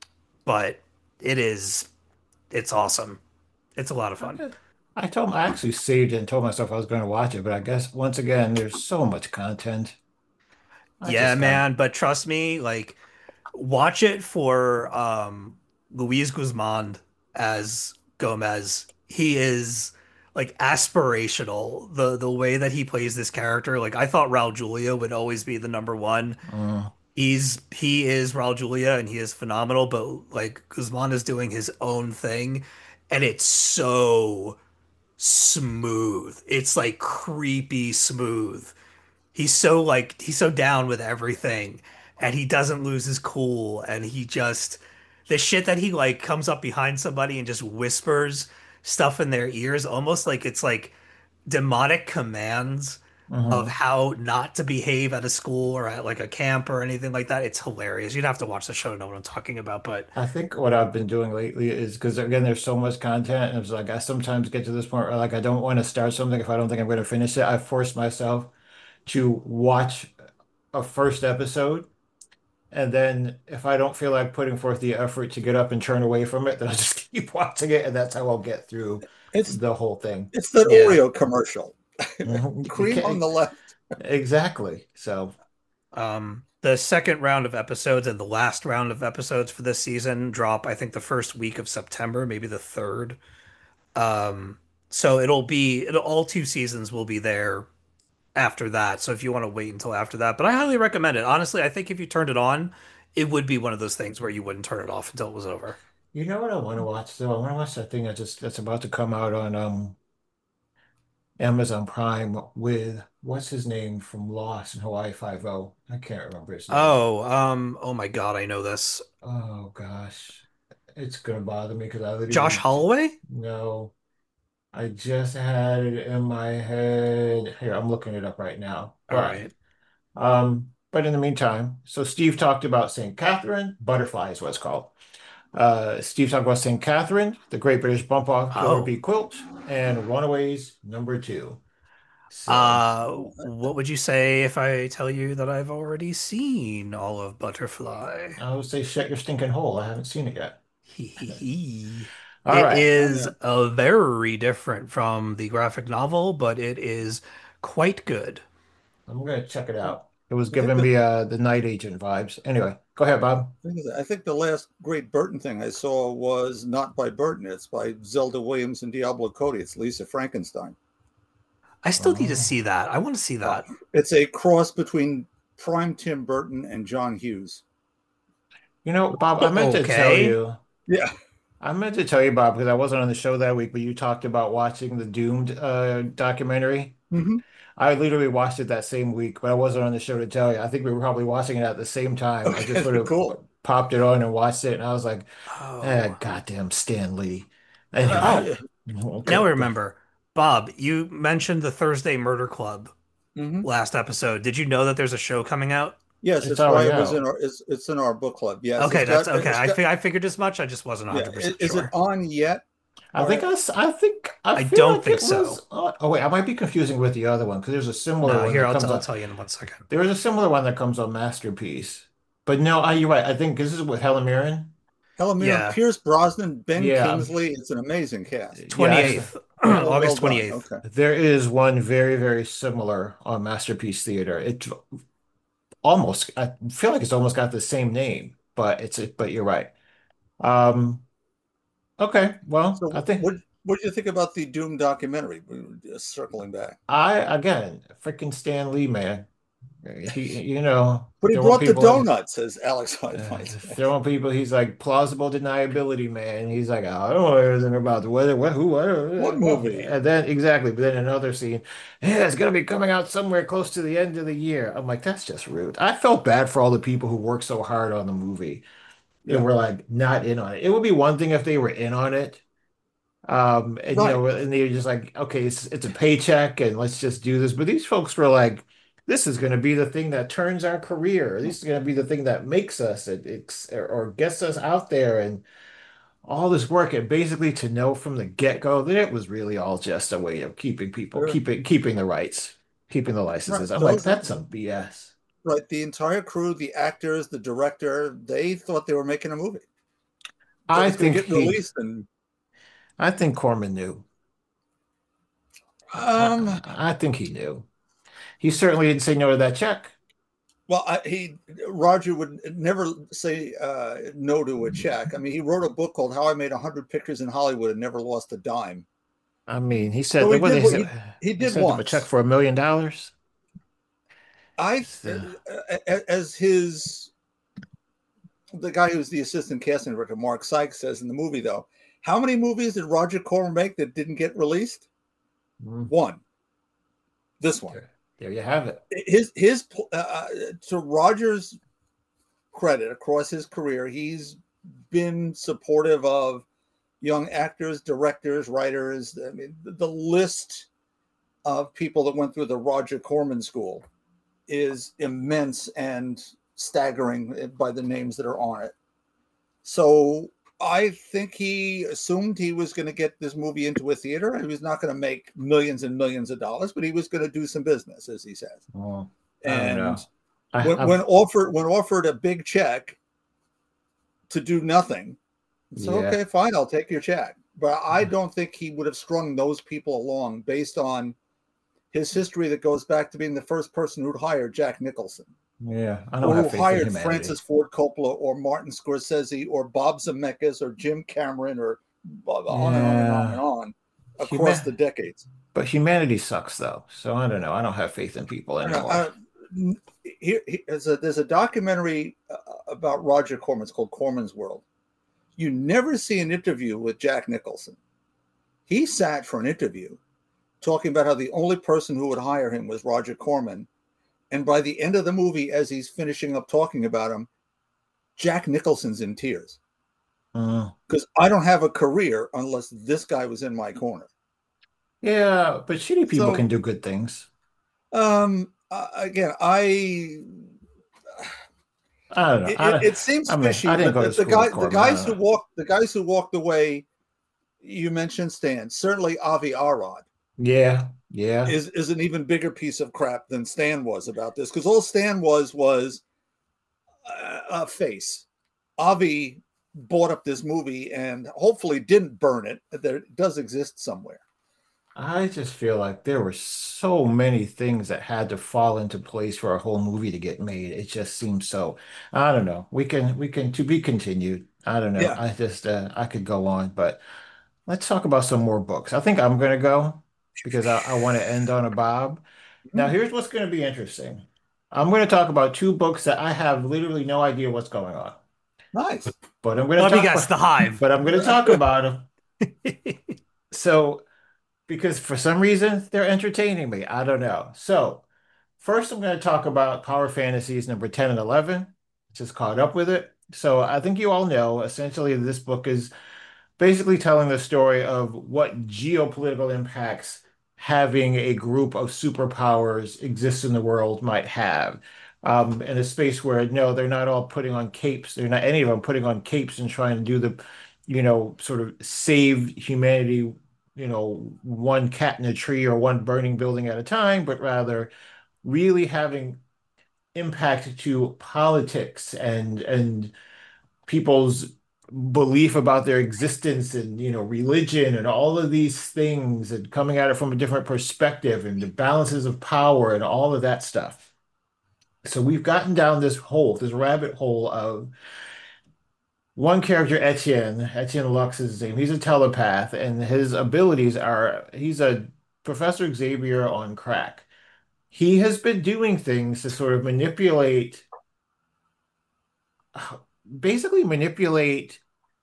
D: but it is it's awesome. It's a lot of fun.
B: Okay. I told I actually saved it and told myself I was going to watch it, but I guess once again, there's so much content. I
D: Yeah,
B: just got
D: man, but trust me, like watch it for um Luis Guzman as Gomez. He is like aspirational. The the way that he plays this character, like I thought Raul Julia would always be the number one.
B: mm,
D: He's he is Raul Julia and he is phenomenal, but like Guzman is doing his own thing and it's so smooth. It's like creepy smooth. He's so like he's so down with everything and he doesn't lose his cool and he just the shit that he like comes up behind somebody and just whispers stuff in their ears almost like it's like demonic commands of
B: mhm.
D: how not to behave at a school or at like a camp or anything like that. It's hilarious. You'd have to watch the show to know what I'm talking about, but
B: I think what I've been doing lately is because again, there's so much content, and it's like I sometimes get to this point where like I don't want to start something if I don't think I'm going to finish it. I force myself to watch a first episode, and then if I don't feel like putting forth the effort to get up and turn away from it, then I just keep watching it, and that's how I'll get through
C: It's
B: the whole thing.
C: it's that
D: yeah.
C: Oreo commercial.
B: Mhm. You
C: Cream on
B: can't
C: the left.
B: exactly. So,
D: Um, the second round of episodes and the last round of episodes for this season drop, I think, the first week of September, maybe the third. Um, so it'll be it'll, all two seasons will be there after that. So if you want to wait until after that, but I highly recommend it. Honestly, I think if you turned it on, it would be one of those things where you wouldn't turn it off until it was over.
B: you know what I want to watch though? I want to watch that thing that just that's about to come out on um Amazon Prime with what's his name from Lost in Hawaii Five-O. I can't remember his name.
D: Oh, um, oh my God, I know this.
B: Oh gosh. It's gonna bother me because I
D: Josh
B: literally
D: Holloway?
B: know I just had it in my head. Here, I'm looking it up right now.
D: All
B: But
D: right.
B: um, but in the meantime, so Steve talked about Saint Catherine, Butterfly is what it's called. Uh, Steve talked about Saint Catherine, The Great British Bump Off Killer
D: Oh.
B: Bee Quilt, and Runaways number two. So
D: Uh, what would you say if I tell you that I've already seen all of Butterfly?
B: I would say shut your stinking hole. I haven't seen it yet.
D: Hee hee hee.
B: All
D: It
B: right.
C: Oh
D: is
C: yeah.
D: uh, very different from the graphic novel, but it is quite good.
B: I'm gonna check it
C: I
B: out. It was
C: think
B: giving
C: the
B: me uh the night agent vibes. Anyway, go ahead, Bob.
C: thing is, I think the last great Burton thing I saw was not by Burton. It's by Zelda Williams and Diablo Cody. It's Lisa Frankenstein.
D: I still need to
B: Oh.
D: see that. I want to see
C: Uh,
D: that.
C: it's a cross between prime Tim Burton and John Hughes.
B: You know, Bob, I meant to tell
D: Okay.
B: you.
C: Yeah.
B: I meant to tell you, Bob, because I wasn't on the show that week, but you talked about watching the Doomed uh documentary.
C: Hmm.
B: I literally watched it that same week, but I wasn't on the show to tell you. I think we were probably watching it at the same time. I just
C: Okay.
B: sort of
C: Cool.
B: popped it on and watched it, and I was like, eh,
D: Oh.
B: goddamn Stan Lee.
D: Oh,
B: Anyway,
D: now
B: okay.
D: I remember. Bob, you mentioned the Thursday Murder Club
C: Hmm.
D: last episode. Did you know that there's a show coming out?
C: Yes,
B: It's
C: that's why
B: already
C: it was in
B: out.
C: our. It's, it's in our book club. Yes, it's
D: Okay, that's
C: got.
D: okay.
C: It's
D: I
C: got.
D: fi- I figured as much. I just wasn't
C: Yeah, i-
D: one hundred percent
C: is it
D: sure.
C: on yet?
B: I
C: All
B: think
C: right.
B: I, s- I think I
D: I
B: feel
D: don't
B: like
D: think
B: it
D: so.
B: was. On, oh wait, I might be confusing with the other one because there's a similar
D: No,
B: one
D: here
B: that
D: I'll, t-
B: comes
D: I'll
B: on.
D: tell you in one second.
B: There was a similar one that comes on Masterpiece, but no, I, you're right. I think this is with Helen Mirren.
C: Helen Mirren,
D: Yeah,
C: Pierce Brosnan, Ben
B: Yeah, I'm-
C: Kingsley. It's an amazing cast.
B: yeah. Actually,
D: twenty eighth,
C: Well, well
D: August
C: done.
D: 28th.
C: Okay.
B: there is one very very similar on Masterpiece Theater. It almost I feel like it's almost got the same name, but it's but you're right. Um, okay, well, I
C: So,
B: think
C: what what do you think about the Doom documentary? Just circling back,
B: I again freaking Stan Lee, man. He, you know,
C: but he
B: throwing
C: brought the
B: people in,
C: donuts, as Alex Hyde
B: uh,
C: might say.
B: throwing people. He's like plausible deniability, man. He's like, I don't know anything about the weather. What, who, what,
C: What
B: uh,
C: movie?
B: and then exactly. But then another scene, yeah, it's gonna be coming out somewhere close to the end of the year. I'm like, that's just rude. I felt bad for all the people who worked so hard on the movie and
C: Yeah,
B: were like not in on it. It would be one thing if they were in on it. Um, and you
C: right.
B: know, and they're just like, okay, it's it's a paycheck and let's just do this. But these folks were like, this is going to be the thing that turns our career. This is going to be the thing that makes us it, it's, or gets us out there and all this work. And basically to know from the get-go that it was really all just a way of keeping people,
C: Sure.
B: keeping keeping the rights, keeping the
C: Right.
B: licenses. I'm like,
C: Those
B: that's some B S.
C: right. The entire crew, the actors, the director, they thought they were making a movie that
B: I
C: was going to
B: think
C: get
B: he,
C: released. And
B: I think Corman knew.
C: um,
B: I, I think he knew. He certainly didn't say no to that check.
C: well, I, he Roger would never say uh, no to a check. I mean, he wrote a book called "How I Made a Hundred Pictures in Hollywood and Never Lost a Dime."
B: I mean, he said
C: So he
B: what
C: did
B: he
C: what
B: said.
C: he, he
B: He
C: did
B: sent him a check
C: once.
B: for a million dollars.
C: I,
B: So,
C: uh, as his the guy who's the assistant casting director, Mark Sykes, says in the movie, though, how many movies did Roger Corman make that didn't get released?
B: mm,
C: One. This one.
B: there, there you have it.
C: His his uh, to Roger's credit across his career, he's been supportive of young actors, directors, writers. I mean, the list of people that went through the Roger Corman School is immense and staggering by the names that are on it. So I think he assumed he was going to get this movie into a theater. He was not going to make millions and millions of dollars, but he was going to do some business, as he says.
B: Well, I don't
C: And
B: know. I,
C: when,
B: I've
C: when offered when offered a big check to do nothing, so
B: yeah.
C: okay, fine, I'll take your check. But I don't think he would have strung those people along based on his history that goes back to being the first person who'd hired Jack Nicholson,
B: Yeah, I don't
C: or
B: have
C: who
B: faith in
C: hired
B: humanity.
C: Francis Ford Coppola, or Martin Scorsese, or Bob Zemeckis, or Jim Cameron, or on and on and on and
B: Yeah,
C: on across the
B: human,
C: decades.
B: but humanity sucks though. So I don't know. I don't have faith in people
C: I know,
B: anymore.
C: uh, here, here- there's a there's a documentary uh, about Roger Corman. It's called Corman's World. You never see an interview with Jack Nicholson. He sat for an interview talking about how the only person who would hire him was Roger Corman. And by the end of the movie, as he's finishing up talking about him, Jack Nicholson's in tears
B: Mm.
C: because I don't have a career unless this guy was in my corner.
B: Yeah, but shitty people can
C: So,
B: do good things.
C: um, uh, again, I
B: I don't know.
C: it,
B: I
C: it,
B: don't,
C: it seems
B: I mean,
C: fishy,
B: I didn't
C: but
B: go
C: the,
B: to
C: the
B: school
C: guy,
B: with
C: the
B: Corbin. I
C: guys
B: don't
C: who
B: know.
C: walked, the guys who walked away, you mentioned Stan. Certainly, Avi Arad
B: Yeah, yeah,
C: is is an even bigger piece of crap than Stan was about this, because all Stan was was a, a face. Avi bought up this movie and hopefully didn't burn it. That it does exist somewhere.
B: I just feel like there were so many things that had to fall into place for a whole movie to get made. It just seems so. I don't know. We can we can to be continued. I don't know.
C: Yeah.
B: I just uh, I could go on, but let's talk about some more books. I think I'm gonna go because I, I want to end on a Bob. Now,
C: Mm,
B: here's what's going to be interesting. I'm going to talk about two books that I have literally no idea what's going on,
C: nice.
B: but I'm going to
D: Let me
B: talk
D: guess,
B: about,
D: The Hive.
B: but I'm going to talk about them. So, because for some reason they're entertaining me. I don't know. So, first I'm going to talk about Power Fantasies number ten and eleven. Just caught up with it. So I think you all know essentially this book is basically telling the story of what geopolitical impacts having a group of superpowers exist in the world might have. Um, in a space where no, they're not all putting on capes. They're not any of them putting on capes and trying to do the, you know, sort of save humanity, you know, one cat in a tree or one burning building at a time, but rather really having impact to politics and and people's belief about their existence and you know religion and all of these things and coming at it from a different perspective and the balances of power and all of that stuff. So we've gotten down this hole, this rabbit hole of one character, Etienne. Etienne Lux is his name. He's a telepath, and his abilities are he's a Professor Xavier on crack. He has been doing things to sort of manipulate, basically manipulate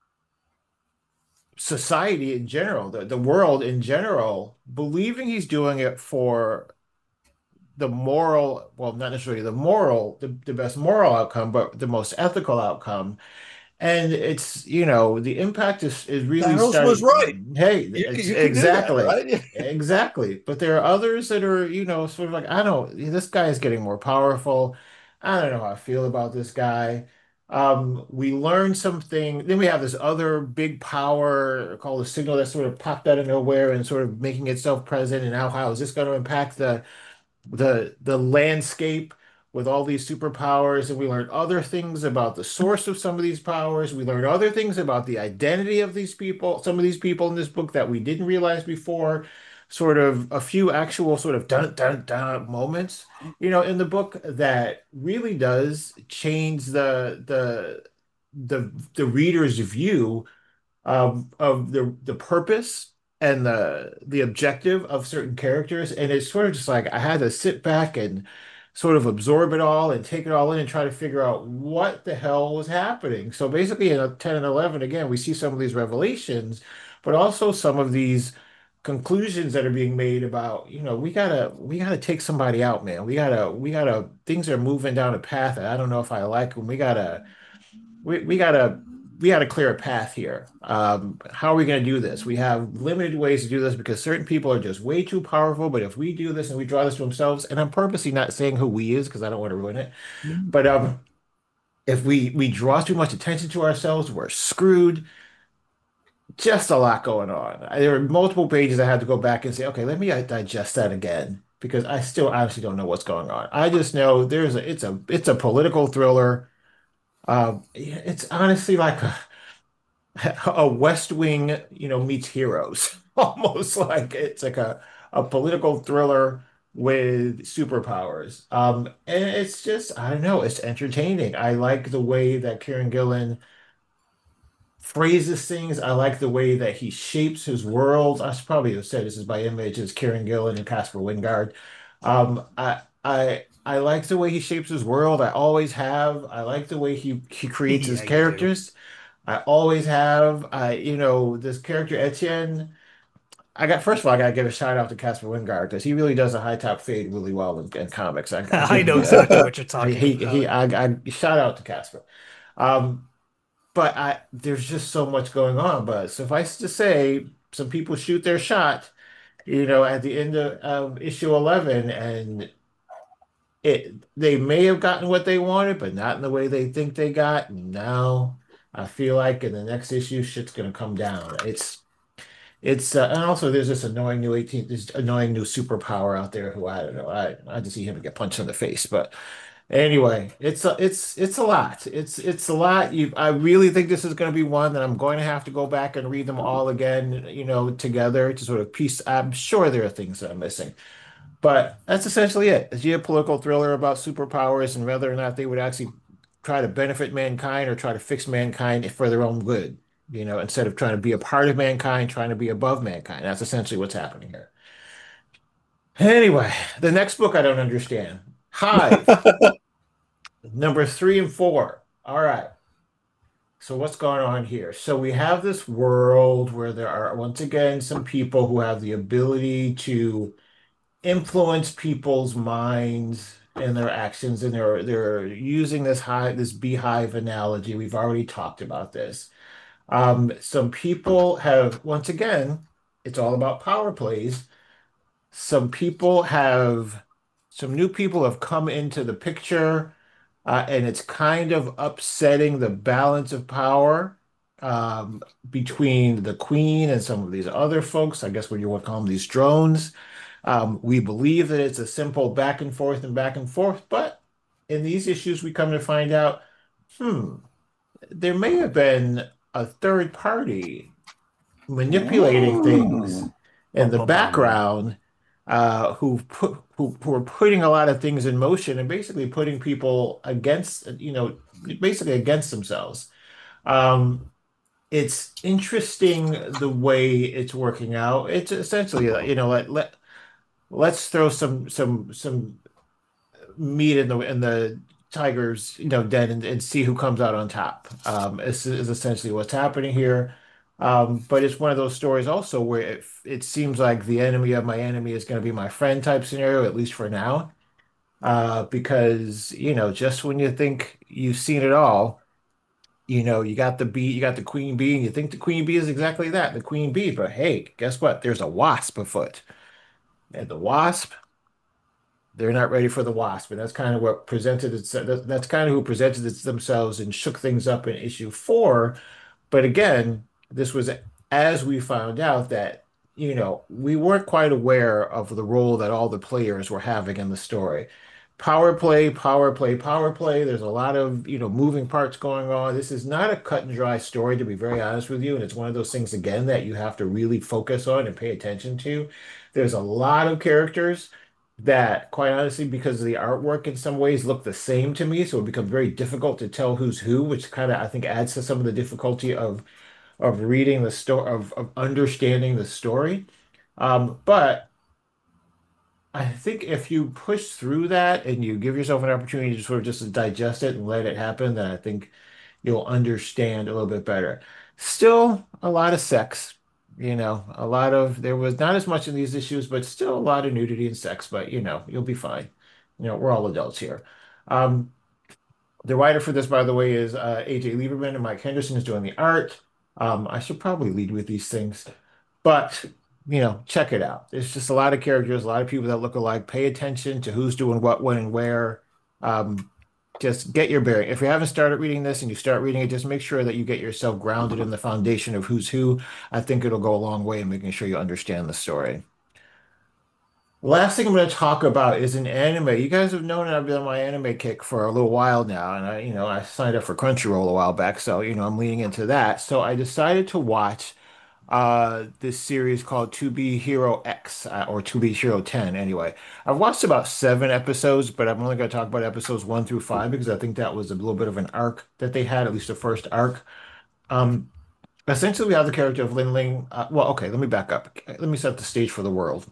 B: society in general, the, the world in general, believing he's doing it for the moral, well, not necessarily the moral, the, the best moral outcome, but the most ethical outcome. And it's, you know, the impact is, is really
C: Thanos was right.
B: starting. Hey,
C: You can,
B: it's
C: you can do that,
B: exactly,
C: right?
B: exactly. But there are others that are, you know, sort of like, I don't, this guy is getting more powerful. I don't know how I feel about this guy. Um, we learned something. Then we have this other big power called a signal that sort of popped out of nowhere and sort of making itself present. And now, how is this going to impact the the the landscape with all these superpowers, and we learn other things about the source of some of these powers. We learn other things about the identity of these people, some of these people in this book that we didn't realize before. Sort of a few actual sort of dun dun dun moments, you know, in the book that really does change the the the the reader's view of of the the purpose and the the objective of certain characters. And it's sort of just like I had to sit back and sort of absorb it all and take it all in and try to figure out what the hell was happening. So basically in a ten and eleven, again, we see some of these revelations, but also some of these conclusions that are being made about, you know, we gotta we gotta take somebody out, man. We gotta we gotta things are moving down a path that I don't know if I like, and we gotta we, we gotta we gotta clear a path here. Um, how are we gonna do this? We have limited ways to do this because certain people are just way too powerful. But if we do this and we draw this to themselves, and I'm purposely not saying who we is because I don't want to ruin it, but um, if we we draw too much attention to ourselves, we're screwed. Just a lot going on. There were multiple pages I had to go back and say, okay, let me uh, digest that again because I still honestly don't know what's going on. I just know there's a it's a it's a political thriller. Um, it's honestly like a, a West Wing, you know, meets Heroes. Almost like it's like a, a political thriller with superpowers. Um, and it's just, I don't know, it's entertaining. I like the way that Kieran Gillen phrases things. I like the way that he shapes his world. I should probably have said this is by Image, it's Kieran Gillen and Casper Wingard. Um, I I I like the way he shapes his world. I always have. I like the way he he creates his
D: Yeah, you do.
B: characters. I always have. I you know this character Etienne. I got first of all, I gotta give a shout out to Casper Wingard because he really does a high top fade really well in, in comics. I, I
D: I
B: give him
D: know
B: that.
D: exactly what you're
B: He
D: talking
B: he, he
D: about.
B: I, I shout out to Casper. Um, but I there's just so much going on. But suffice to say, some people shoot their shot, you know, at the end of, of issue eleven, and it they may have gotten what they wanted, but not in the way they think they got. Now I feel like in the next issue, shit's gonna come down. It's it's uh, and also there's this annoying new eighteen, this annoying new superpower out there who I don't know. I I just see him get punched in the face, but. Anyway, it's a, it's it's a lot. It's it's a lot. You, I really think this is going to be one that I'm going to have to go back and read them all again, you know, together to sort of piece. I'm sure there are things that I'm missing, but that's essentially it. A geopolitical thriller about superpowers and whether or not they would actually try to benefit mankind or try to fix mankind for their own good, you know, instead of trying to be a part of mankind, trying to be above mankind. That's essentially what's happening here. Anyway, the next book I don't understand. Hive. Number three and four. All right. So what's going on here? So we have this world where there are once again some people who have the ability to influence people's minds in their actions, and they're they're using this hive, this beehive analogy. We've already talked about this. Um, some people have, once again, it's all about power plays. Some people have, some new people have come into the picture, uh, and it's kind of upsetting the balance of power um, between the Queen and some of these other folks. I guess what you want to call them, these drones. Um, we believe that it's a simple back and forth and back and forth, but in these issues, we come to find out, hmm, there may have been a third party manipulating things
C: Mm.
B: in
D: Bum,
B: the
D: bum, bum.
B: background, uh, who put who, who are putting a lot of things in motion and basically putting people against, you know, basically against themselves. Um, it's interesting the way it's working out. It's essentially, uh, you know, let, let let's throw some some some meat in the in the tiger's, you know, den, and, and see who comes out on top. Um, is, is essentially what's happening here. Um, but it's one of those stories also where it, it seems like the enemy of my enemy is going to be my friend type scenario, at least for now. Uh, because, you know, just when you think you've seen it all, you know, you got the bee, you got the queen bee, and you think the queen bee is exactly that, the queen bee. But hey, guess what? There's a wasp afoot. And the wasp, they're not ready for the wasp, and that's kind of what presented itself. That's kind of who presented it themselves and shook things up in issue four. But again, this was as we found out that, you know, we weren't quite aware of the role that all the players were having in the story. Power play, power play, power play. There's a lot of, you know, moving parts going on. This is not a cut and dry story, to be very honest with you. And it's one of those things, again, that you have to really focus on and pay attention to. There's a lot of characters that, quite honestly, because of the artwork in some ways look the same to me, so it becomes very difficult to tell who's who, which kind of I think adds to some of the difficulty of of reading the story, of, of understanding the story. Um, but I think if you push through that and you give yourself an opportunity to sort of just digest it and let it happen, then I think you'll understand a little bit better. Still a lot of sex, you know, a lot of, there was not as much in these issues, but still a lot of nudity and sex, but you know, you'll be fine. You know, we're all adults here. Um, the writer for this, by the way, is uh, A J Lieberman, and Mike Henderson is doing the art. Um, I should probably lead with these things, but you know, check it out. There's just a lot of characters, a lot of people that look alike. Pay attention to who's doing what, when, and where. Um, just get your bearing. If you haven't started reading this and you start reading it, just make sure that you get yourself grounded in the foundation of who's who. I think it'll go a long way in making sure you understand the story. Last thing I'm going to talk about is an anime. You guys have known that I've been on my anime kick for a little while now, and I, you know, I signed up for Crunchyroll a while back, so you know, I'm leaning into that. So I decided to watch uh this series called To Be Hero X, uh, or To Be Hero ten anyway. I've watched about seven episodes, but I'm only going to talk about episodes one through five because I think that was a little bit of an arc that they had, at least the first arc. Um, Essentially, we have the character of Lin Ling. Uh, well, okay, let me back up. Let me set the stage for the world.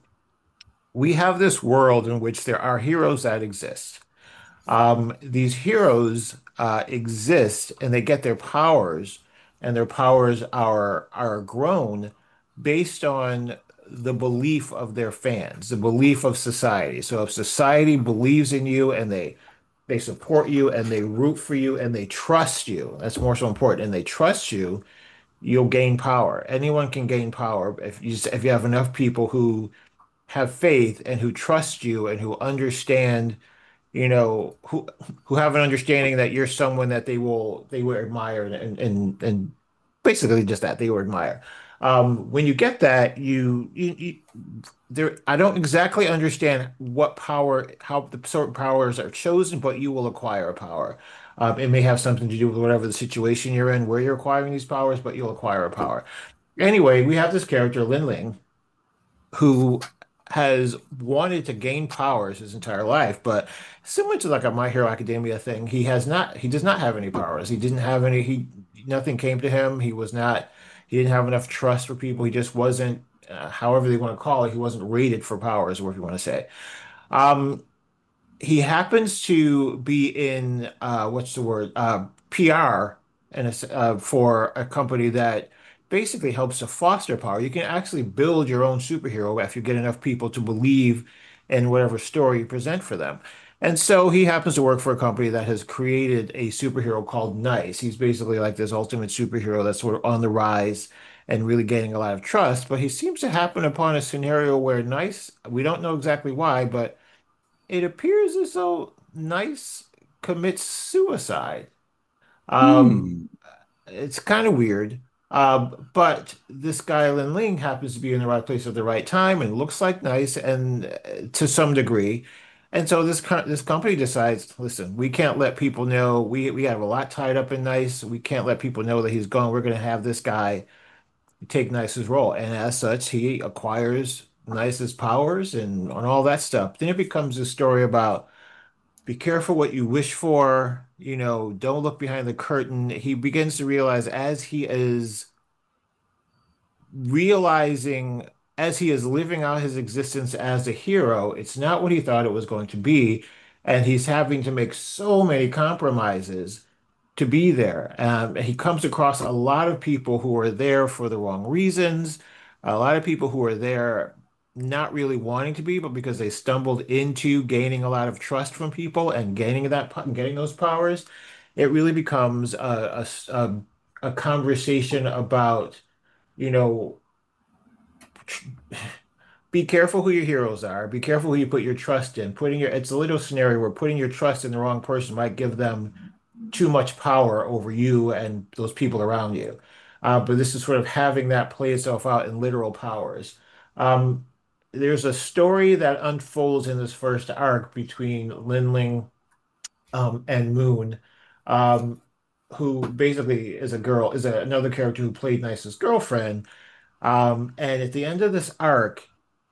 B: We have this world in which there are heroes that exist. Um, these heroes uh, exist and they get their powers, and their powers are are grown based on the belief of their fans, the belief of society. So if society believes in you and they they support you and they root for you and they trust you, that's more so important, and they trust you, you'll gain power. Anyone can gain power if you if you have enough people who have faith and who trust you and who understand, you know, who who have an understanding that you're someone that they will they will admire, and and and basically just that they will admire. Um, when you get that, you, you you there. I don't exactly understand what power, how the certain powers are chosen, but you will acquire a power. Um, it may have something to do with whatever the situation you're in, where you're acquiring these powers, but you'll acquire a power. Anyway, we have this character, Lin Ling, who has wanted to gain powers his entire life, but similar to like a My Hero Academia thing, he has not, he does not have any powers. He didn't have any, he, nothing came to him. He was not, he didn't have enough trust for people. He just wasn't, uh, however they want to call it, he wasn't rated for powers, or if you want to say. Um, he happens to be in uh, what's the word, uh, P R, and it's uh, for a company that basically helps to foster power. You can actually build your own superhero if you get enough people to believe in whatever story you present for them. And so he happens to work for a company that has created a superhero called Nice. He's basically like this ultimate superhero that's sort of on the rise and really gaining a lot of trust. But he seems to happen upon a scenario where Nice, we don't know exactly why, but it appears as though Nice commits suicide. Um,
C: Hmm.
B: it's kind of weird. Uh, but this guy, Lin Ling, happens to be in the right place at the right time and looks like nice and uh, to some degree. And so this co this company decides, listen, we can't let people know we we have a lot tied up in Nice. We can't let people know that he's gone. We're going to have this guy take Nice's role. And as such, he acquires Nice's powers and, and all that stuff. Then it becomes a story about be careful what you wish for. You know, don't look behind the curtain. He begins to realize as he is realizing, as he is living out his existence as a hero, it's not what he thought it was going to be. And he's having to make so many compromises to be there. Um, he comes across a lot of people who are there for the wrong reasons, a lot of people who are there not really wanting to be, but because they stumbled into gaining a lot of trust from people and gaining that, po- getting those powers. It really becomes a, a, a, a conversation about, you know, be careful who your heroes are. Be careful who you put your trust in. Putting your, it's a little scenario where putting your trust in the wrong person might give them too much power over you and those people around you. Uh, but this is sort of having that play itself out in literal powers. Um, there's a story that unfolds in this first arc between Linling um, and Moon, um, who basically is a girl, is a, another character who played Nice's girlfriend. Um, and at the end of this arc,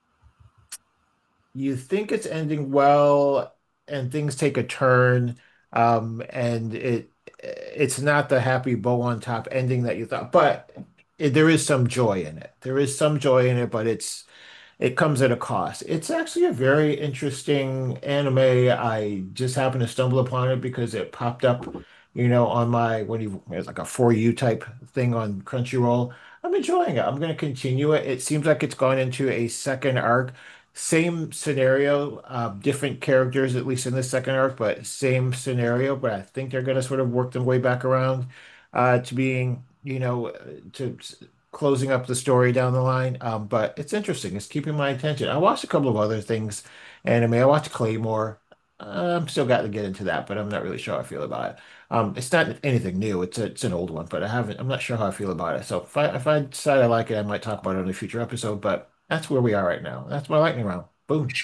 B: you think it's ending well and things take a turn, um and it it's not the happy bow on top ending that you thought, but it, there is some joy in it, there is some joy in it, but it's it comes at a cost. It's actually a very interesting anime. I just happened to stumble upon it because it popped up, you know, on my what do you it's like a for you type thing on Crunchyroll. I'm enjoying it. I'm going to continue it. It seems like it's gone into a second arc. Same scenario, uh, different characters, at least in this second arc, but same scenario. But I think they're going to sort of work their way back around uh, to being, you know, to closing up the story down the line. Um, but it's interesting. It's keeping my attention. I watched a couple of other things, anime. I watched Claymore. Uh, I'm still got to get into that, but I'm not really sure how I feel about it. Um, it's not anything new. It's a, it's an old one, but I haven't. I'm not sure how I feel about it. So if I if I decide I like it, I might talk about it in a future episode. But that's where we are right now. That's my lightning round. Boom.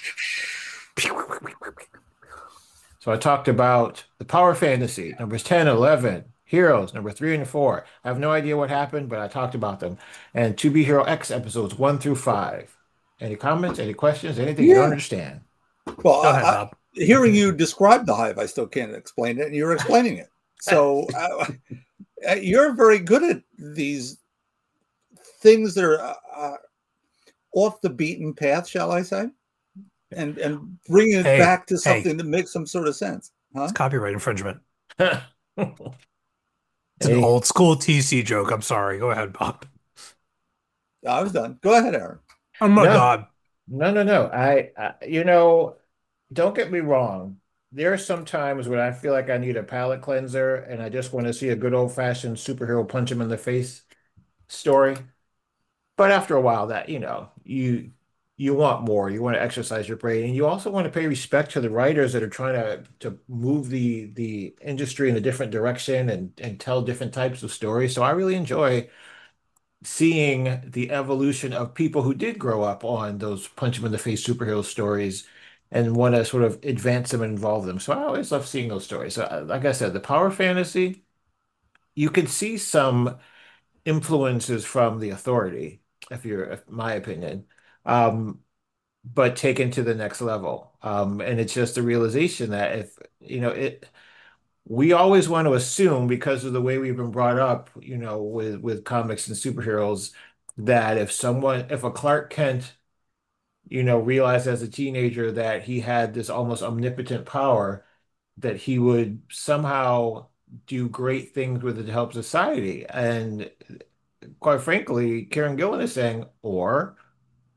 B: So I talked about the Power Fantasy, numbers ten, eleven, Heroes, number three and four. I have no idea what happened, but I talked about them. And To Be Hero X episodes one through five. Any comments, any questions, anything you don't
C: Yeah.
B: understand?
C: Well,
D: Go ahead,
C: I,
D: Bob.
C: I, hearing you describe the hive, I still can't explain it, and you're explaining it. So uh, uh, you're very good at these things that are uh, uh, off the beaten path, shall I say, and and bringing it
D: Hey,
C: back to
D: hey.
C: something that makes some sort of sense. Huh?
D: It's copyright infringement. It's an
B: Hey,
D: old school T C joke. I'm sorry. Go ahead, Bob.
C: I was done. Go ahead, Aaron.
D: Oh my
B: no,
D: God.
B: no, no, no. I, I, you know, don't get me wrong. There are some times when I feel like I need a palate cleanser and I just want to see a good old-fashioned superhero punch him in the face story. But after a while, that, you know, you you want more. You want to exercise your brain, and you also want to pay respect to the writers that are trying to to move the the industry in a different direction and and tell different types of stories. So I really enjoy seeing the evolution of people who did grow up on those punch them in the face superhero stories and want to sort of advance them and involve them. So I always love seeing those stories. So, uh, like I said, the power fantasy, you could see some influences from the authority, if you're, if my opinion, um, but taken to the next level. Um, and it's just the realization that if, you know, it, we always want to assume because of the way we've been brought up, you know, with with comics and superheroes, that if someone, if a Clark Kent, you know, realized as a teenager that he had this almost omnipotent power, that he would somehow do great things with it to help society. And quite frankly, Karen Gillan is saying, or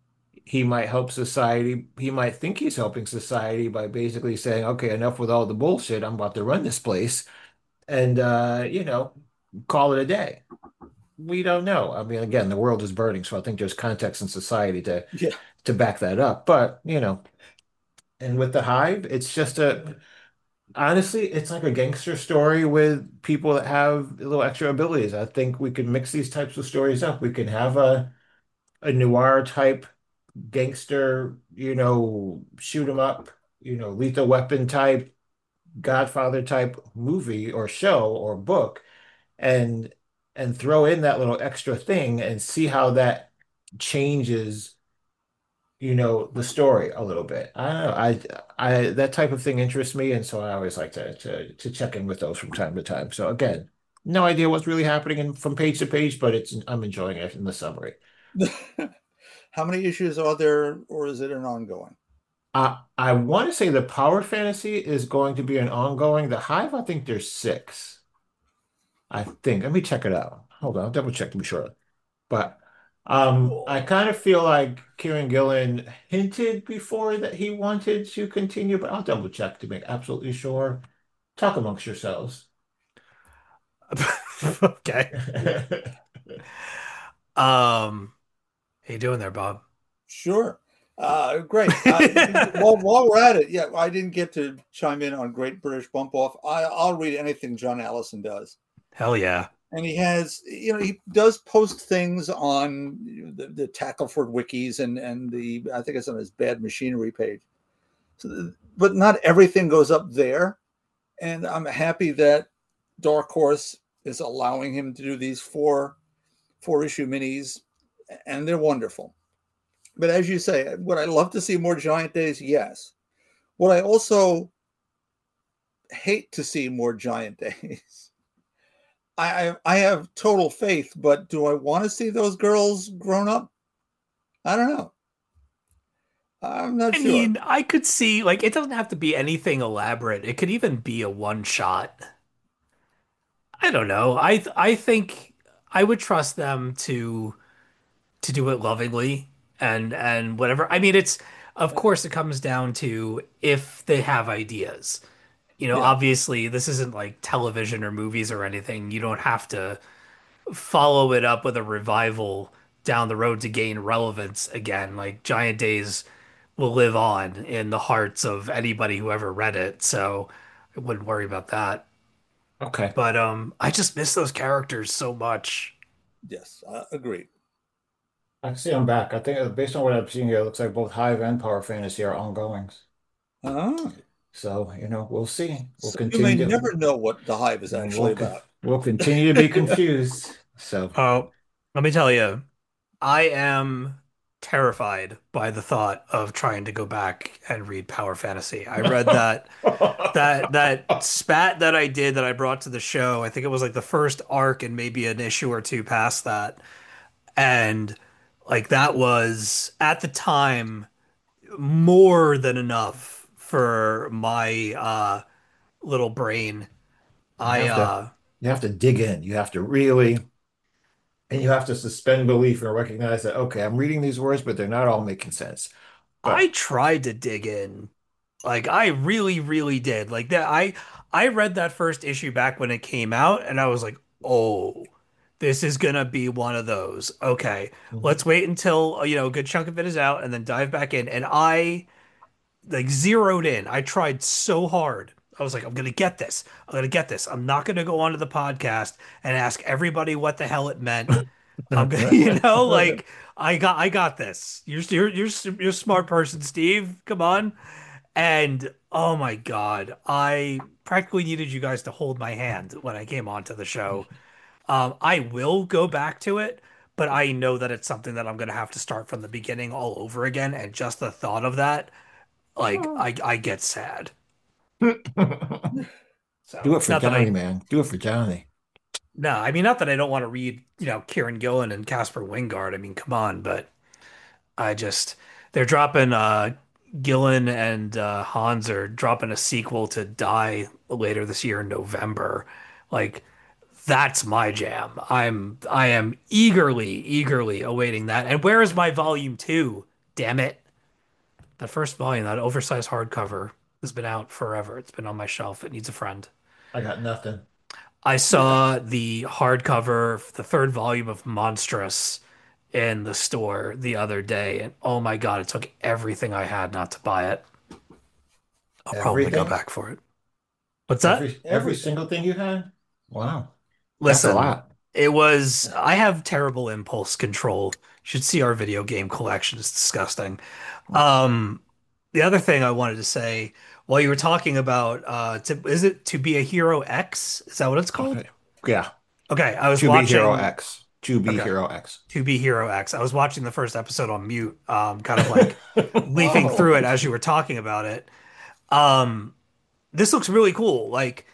B: he might help society. He might think he's helping society by basically saying, okay, enough with all the bullshit. I'm about to run this place and, uh, you know, call it a day. We don't know. I mean, again, the world is burning, so I think there's context in society to
C: Yeah.
B: to back that up. But, you know, and with the Hive, it's just a honestly, it's like a gangster story with people that have little extra abilities. I think we could mix these types of stories up. We can have a a noir type gangster, you know, shoot 'em up, you know, Lethal Weapon type, Godfather type movie or show or book, and and throw in that little extra thing and see how that changes, you know, the story a little bit. I don't know. I I that type of thing interests me, and so I always like to to to check in with those from time to time. So again, no idea what's really happening in, from page to page, but it's I'm enjoying it in the summary.
C: How many issues are there, or is it an ongoing?
B: I I want to say the Power Fantasy is going to be an ongoing. The Hive, I think there's six. I think. Let me check it out. Hold on, I'll double check to be sure. But um, I kind of feel like Kieran Gillen hinted before that he wanted to continue, but I'll double check to make absolutely sure. Talk amongst yourselves.
D: Okay. Um, how you doing there, Bob?
C: Sure. Uh, great. Uh, while, while we're at it, yeah, I didn't get to chime in on Great British Bump Off. I, I'll read anything John Allison does.
D: Hell yeah.
C: And he has, you know, he does post things on the, the Tackleford wikis and, and the, I think it's on his Bad Machinery page. So, but not everything goes up there. And I'm happy that Dark Horse is allowing him to do these four, four issue minis, and they're wonderful. But as you say, would I love to see more Giant Days? Yes. Would I also hate to see more Giant Days? I, I I have total faith, but do I want to see those girls grown up? I don't know. I'm not
D: I
C: sure.
D: mean, I could see like it doesn't have to be anything elaborate. It could even be a one shot. I don't know. I th- I think I would trust them to to do it lovingly and and whatever. I mean, it's of course it comes down to if they have ideas. You know,
C: Yeah.
D: obviously this isn't like television or movies or anything. You don't have to follow it up with a revival down the road to gain relevance again. Like Giant Days will live on in the hearts of anybody who ever read it, so I wouldn't worry about that.
B: Okay.
D: But um, I just miss those characters so much.
C: Yes, I agree.
B: I see I'm back. I think uh, based on what I've seen here, it looks like both Hive and Power Fantasy are ongoings.
C: Ah,
B: So, you know, we'll see. We'll
C: so you may
B: continue to
C: never know what the Hive is actually
B: we'll, con-
C: about.
B: we'll continue to be confused. So,
D: Oh, let me tell you, I am terrified by the thought of trying to go back and read Power Fantasy. I read that that that spat that I did that I brought to the show. I think it was like the first arc and maybe an issue or two past that. And like that was at the time more than enough for my uh little brain.
B: you
D: I
B: have to
D: uh
B: you have to dig in. You have to really and you have to suspend belief and recognize that, okay, I'm reading these words, but they're not all making sense.
D: I
B: But
D: tried to dig in. Like I really, really did. Like that I I read that first issue back when it came out and I was like, "Oh, this is gonna be one of those. Okay, let's
B: Mhm.
D: wait until, uh, you know, a good chunk of it is out and then dive back in." And I like zeroed in. I tried so hard. I was like, I'm gonna get this. I'm gonna get this. I'm not gonna go onto the podcast and ask everybody what the hell it meant. I'm gonna, you know, like I got, I got this. You're, you're, you're, you're a smart person, Steve. Come on. And oh my God, I practically needed you guys to hold my hand when I came onto the show. Um, I will go back to it, but I know that it's something that I'm gonna have to start from the beginning all over again. And just the thought of that like I I get sad.
B: Do
D: So
B: it for
D: not that
B: Johnny,
D: I
B: man. Do it for Johnny.
D: no, I mean not that I don't want to read, you know, Kieran Gillen and Casper Wingard. I mean, come on, but I just they're dropping uh Gillen and uh Hans are dropping a sequel to Die later this year in November. Like that's my jam. I'm I am eagerly, eagerly awaiting that. And where is my volume two? damn it. That first volume, that oversized hardcover, has been out forever. It's been on my shelf. It needs a friend.
B: I got nothing.
D: I saw the hardcover, the third volume of Monstrous in the store the other day, and oh my God, it took everything I had not to buy it. I'll probably go
B: Everything?
D: back for it. What's that?
B: Every every single thing you had? Wow. That's a
D: Listen,
B: lot.
D: it was, I have terrible impulse control. You should see our video game collection. It's disgusting. Um, the other thing I wanted to say while you were talking about, uh, to, is it To Be a Hero X? Is that what it's called?
B: Okay. Yeah.
D: Okay, I was
B: To be Hero
D: watching
B: X. To be
D: Okay,
B: Hero X.
D: To Be Hero X. I was watching the first episode on mute, um, kind of like leafing
C: Oh,
D: through it as you were talking about it. Um, this looks really cool. Like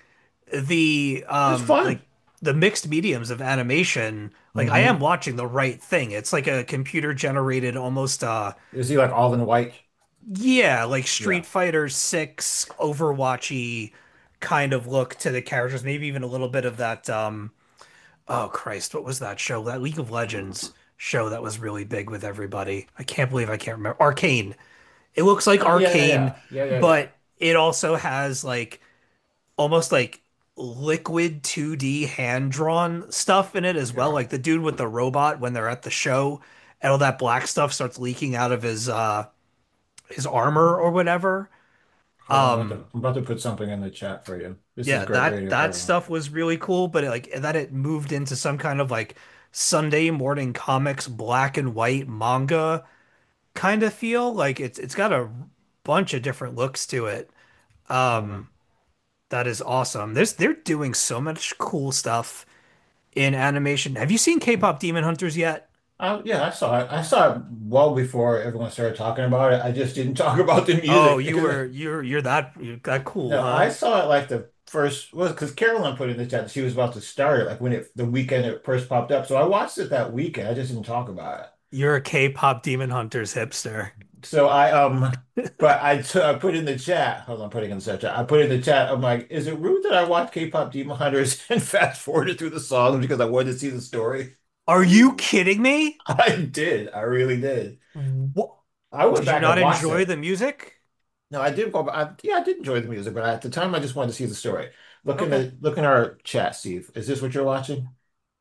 D: the
B: It's
D: um
B: fun.
D: like the mixed mediums of animation, like I am
B: Hmm.
D: watching the right thing. It's like a computer generated almost uh
B: Is he like all in white?
D: yeah, like
B: Yeah.
D: Street Fighter six Overwatchy kind of look to the characters, maybe even a little bit of that um oh Christ, what was that show? That League of Legends show that was really big with everybody. I can't believe I can't remember. Arcane. It looks like
B: Oh, yeah, yeah,
D: Arcane,
B: yeah. Yeah, yeah, yeah.
D: but it also has like almost like liquid two D hand drawn stuff in it as well.
B: Yeah.
D: Like the dude with the robot when they're at the show and all that black stuff starts leaking out of his uh his armor or whatever.
B: Hold on, I'm about
D: Um
B: to, I'm about to put something in the chat for you. This is
D: yeah,
B: great
D: that
B: radio.
D: that
B: Hold on.
D: stuff was really cool, but it, like that it moved into some kind of like Sunday morning comics black and white manga kind of feel. Like it's it's got a bunch of different looks to it.
B: Hold on.
D: Um that is awesome. There's they're doing so much cool stuff in animation. Have you seen K-pop Demon Hunters yet?
B: Oh, yeah, I saw it. I saw it well before everyone started talking about it. I just didn't talk about the
D: Oh,
B: music
D: you
B: because
D: were you're you're that you're that cool,
B: no, I
D: huh?
B: saw it like the first was because Carolyn put in the chat that she was about to start it, like when it the weekend it first popped up. So I watched it that weekend. I just didn't talk about it.
D: You're a K-pop Demon Hunters hipster.
B: So I um, but I t I put in the chat. Hold on, putting in the chat. I put in the chat. I'm like, is it rude that I watched K-pop Demon Hunters and fast forwarded through the songs because I wanted to see the story?
D: Are you kidding me?
B: I did. I really did.
D: What?
B: I went
D: Did you
B: back and
D: not
B: watched
D: enjoy
B: it.
D: the music?
B: No, I did go. I, yeah, I did enjoy the music, but at the time, I just wanted to see the story. Look in
D: Okay.
B: the look in our chat, Steve. Is this what you're watching?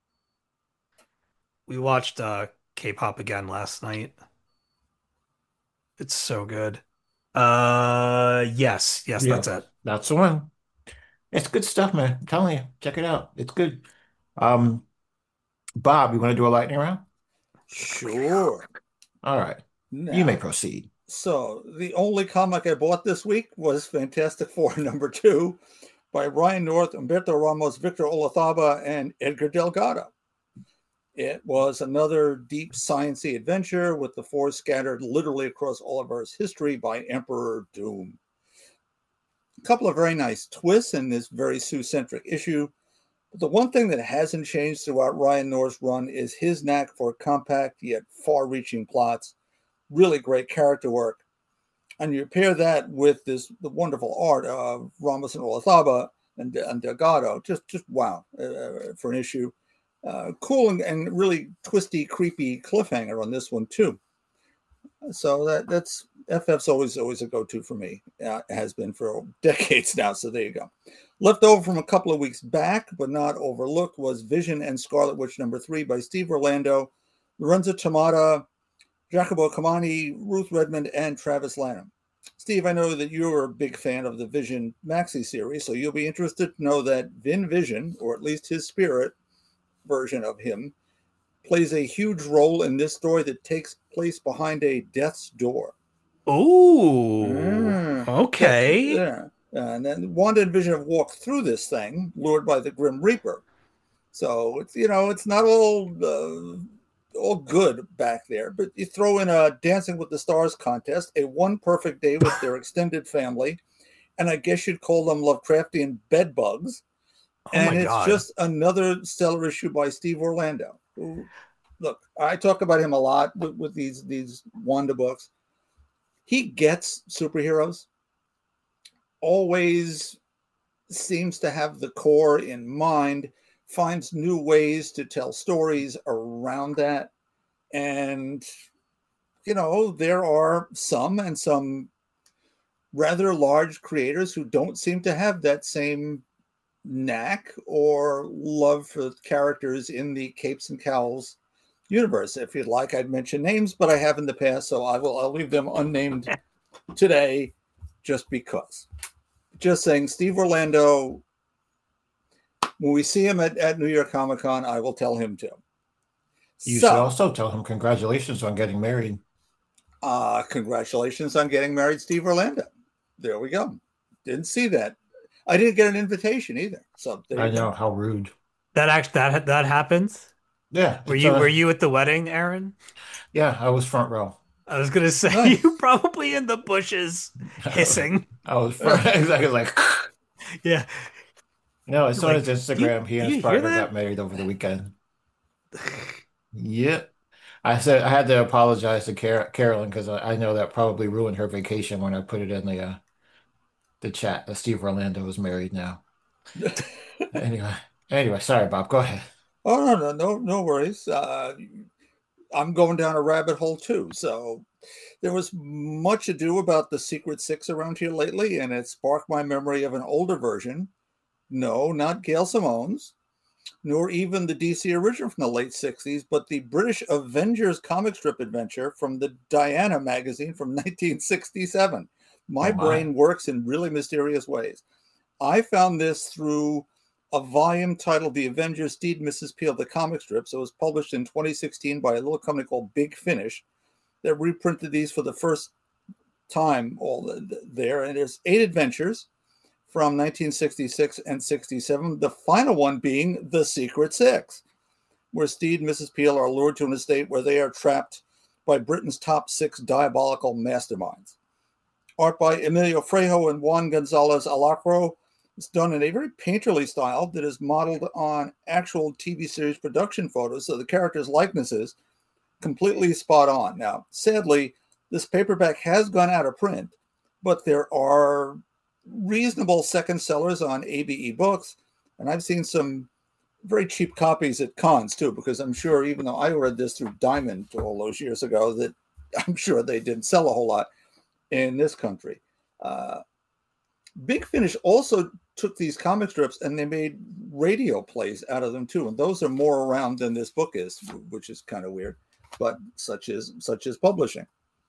D: We watched uh K-pop again last night. It's so good. Uh yes, yes,
B: Yeah,
D: that's it.
B: that's the one. It's good stuff, man. I'm telling you, check it out. It's good. Um, Bob, you want to do a lightning round?
C: sure.
B: All right, you may
C: Now,
B: proceed.
C: so the only comic I bought this week was Fantastic Four number two by Ryan North, Humberto Ramos, Victor Olazaba, and Edgar Delgado. It was another deep sciencey adventure with the Four scattered literally across all of Earth's history by Emperor Doom. A couple of very nice twists in this very Sue-centric issue. But the one thing that hasn't changed throughout Ryan North's run is his knack for compact yet far-reaching plots, really great character work. And you pair that with this the wonderful art of Ramos and Olazaba and, and Delgado, just just wow uh, for an issue. Uh, cool and, and really twisty, creepy cliffhanger on this one too. So that that's F F's always always a go-to for me. Uh, has been for decades now. So there you go. Left over from a couple of weeks back, but not overlooked, was Vision and Scarlet Witch number three by Steve Orlando, Lorenzo Tomata, Jacobo Kamani, Ruth Redmond, and Travis Lanham. Steve, I know that you're a big fan of the Vision Maxi series, so you'll be interested to know that Vin Vision, or at least his spirit version of him, plays a huge role in this story that takes place behind a death's door.
D: Ooh,
C: Mm.
D: okay.
C: Yeah. And then Wanda and Vision have walked through this thing, lured by the Grim Reaper. So it's you know it's not all uh, all good back there. But you throw in a Dancing with the Stars contest, a one perfect day with their extended family, and I guess you'd call them Lovecraftian bed bugs.
D: Oh
C: And
D: my
C: it's
D: God.
C: just another stellar issue by Steve Orlando. Who, look, I talk about him a lot with, with these these Wanda books. He gets superheroes. Always seems to have the core in mind, finds new ways to tell stories around that, and you know, there are some and some rather large creators who don't seem to have that same knack or love for characters in the Capes and Cowls universe. If you'd like, I'd mention names, but I have in the past, so I will I'll leave them unnamed today just because. Just saying, Steve Orlando, when we see him at, at New York Comic Con, I will tell him to.
B: You
C: so,
B: should also tell him congratulations on getting married.
C: Uh, congratulations on getting married, Steve Orlando. There we go. Didn't see that. I didn't get an invitation either. So there
B: I
C: you
B: know,
C: go.
B: how rude.
D: That act that that happens.
B: Yeah.
D: Were
B: it's,
D: you
B: uh,
D: were you at the wedding, Aaron?
B: Yeah, I was front row.
D: I was gonna say
C: Nice.
D: you probably in the bushes hissing.
B: I was front, exactly like,
D: Yeah.
B: no, as soon
D: Like,
B: as
D: do you-
B: Instagram, he
D: do
B: and his
D: you hear
B: partner
D: that?
B: got married over the weekend. Yep. I said I had to apologize to Car Carolyn because I, I know that probably ruined her vacation when I put it in the uh, the chat that Steve Orlando is married now. Anyway, anyway, sorry, Bob. Go ahead.
C: Oh, no, no, no, no worries. Uh, I'm going down a rabbit hole too. So there was much ado about the Secret Six around here lately, and it sparked my memory of an older version. No, not Gail Simone's, nor even the D C original from the late sixties, but the British Avengers comic strip adventure from the Diana magazine from nineteen sixty-seven. My
B: Oh, my.
C: brain works in really mysterious ways. I found this through a volume titled The Avengers Steed Missus Peel, the comic strips. It was published in twenty sixteen by a little company called Big Finish that reprinted these for the first time all there. And there's eight adventures from nineteen sixty-six and sixty-seven, the final one being The Secret Six, where Steed and Missus Peel are lured to an estate where they are trapped by Britain's top six diabolical masterminds. Art by Emilio Frejo and Juan Gonzalez Alacro. It's done in a very painterly style that is modeled on actual T V series production photos, so the characters' likenesses completely spot on. Now, sadly, this paperback has gone out of print, but there are reasonable second sellers on A B E Books, and I've seen some very cheap copies at cons too, because I'm sure, even though I read this through Diamond all those years ago, that I'm sure they didn't sell a whole lot in this country. Uh, Big Finish also took these comic strips and they made radio plays out of them too, and those are more around than this book is, which is kind of weird, but such is such is publishing.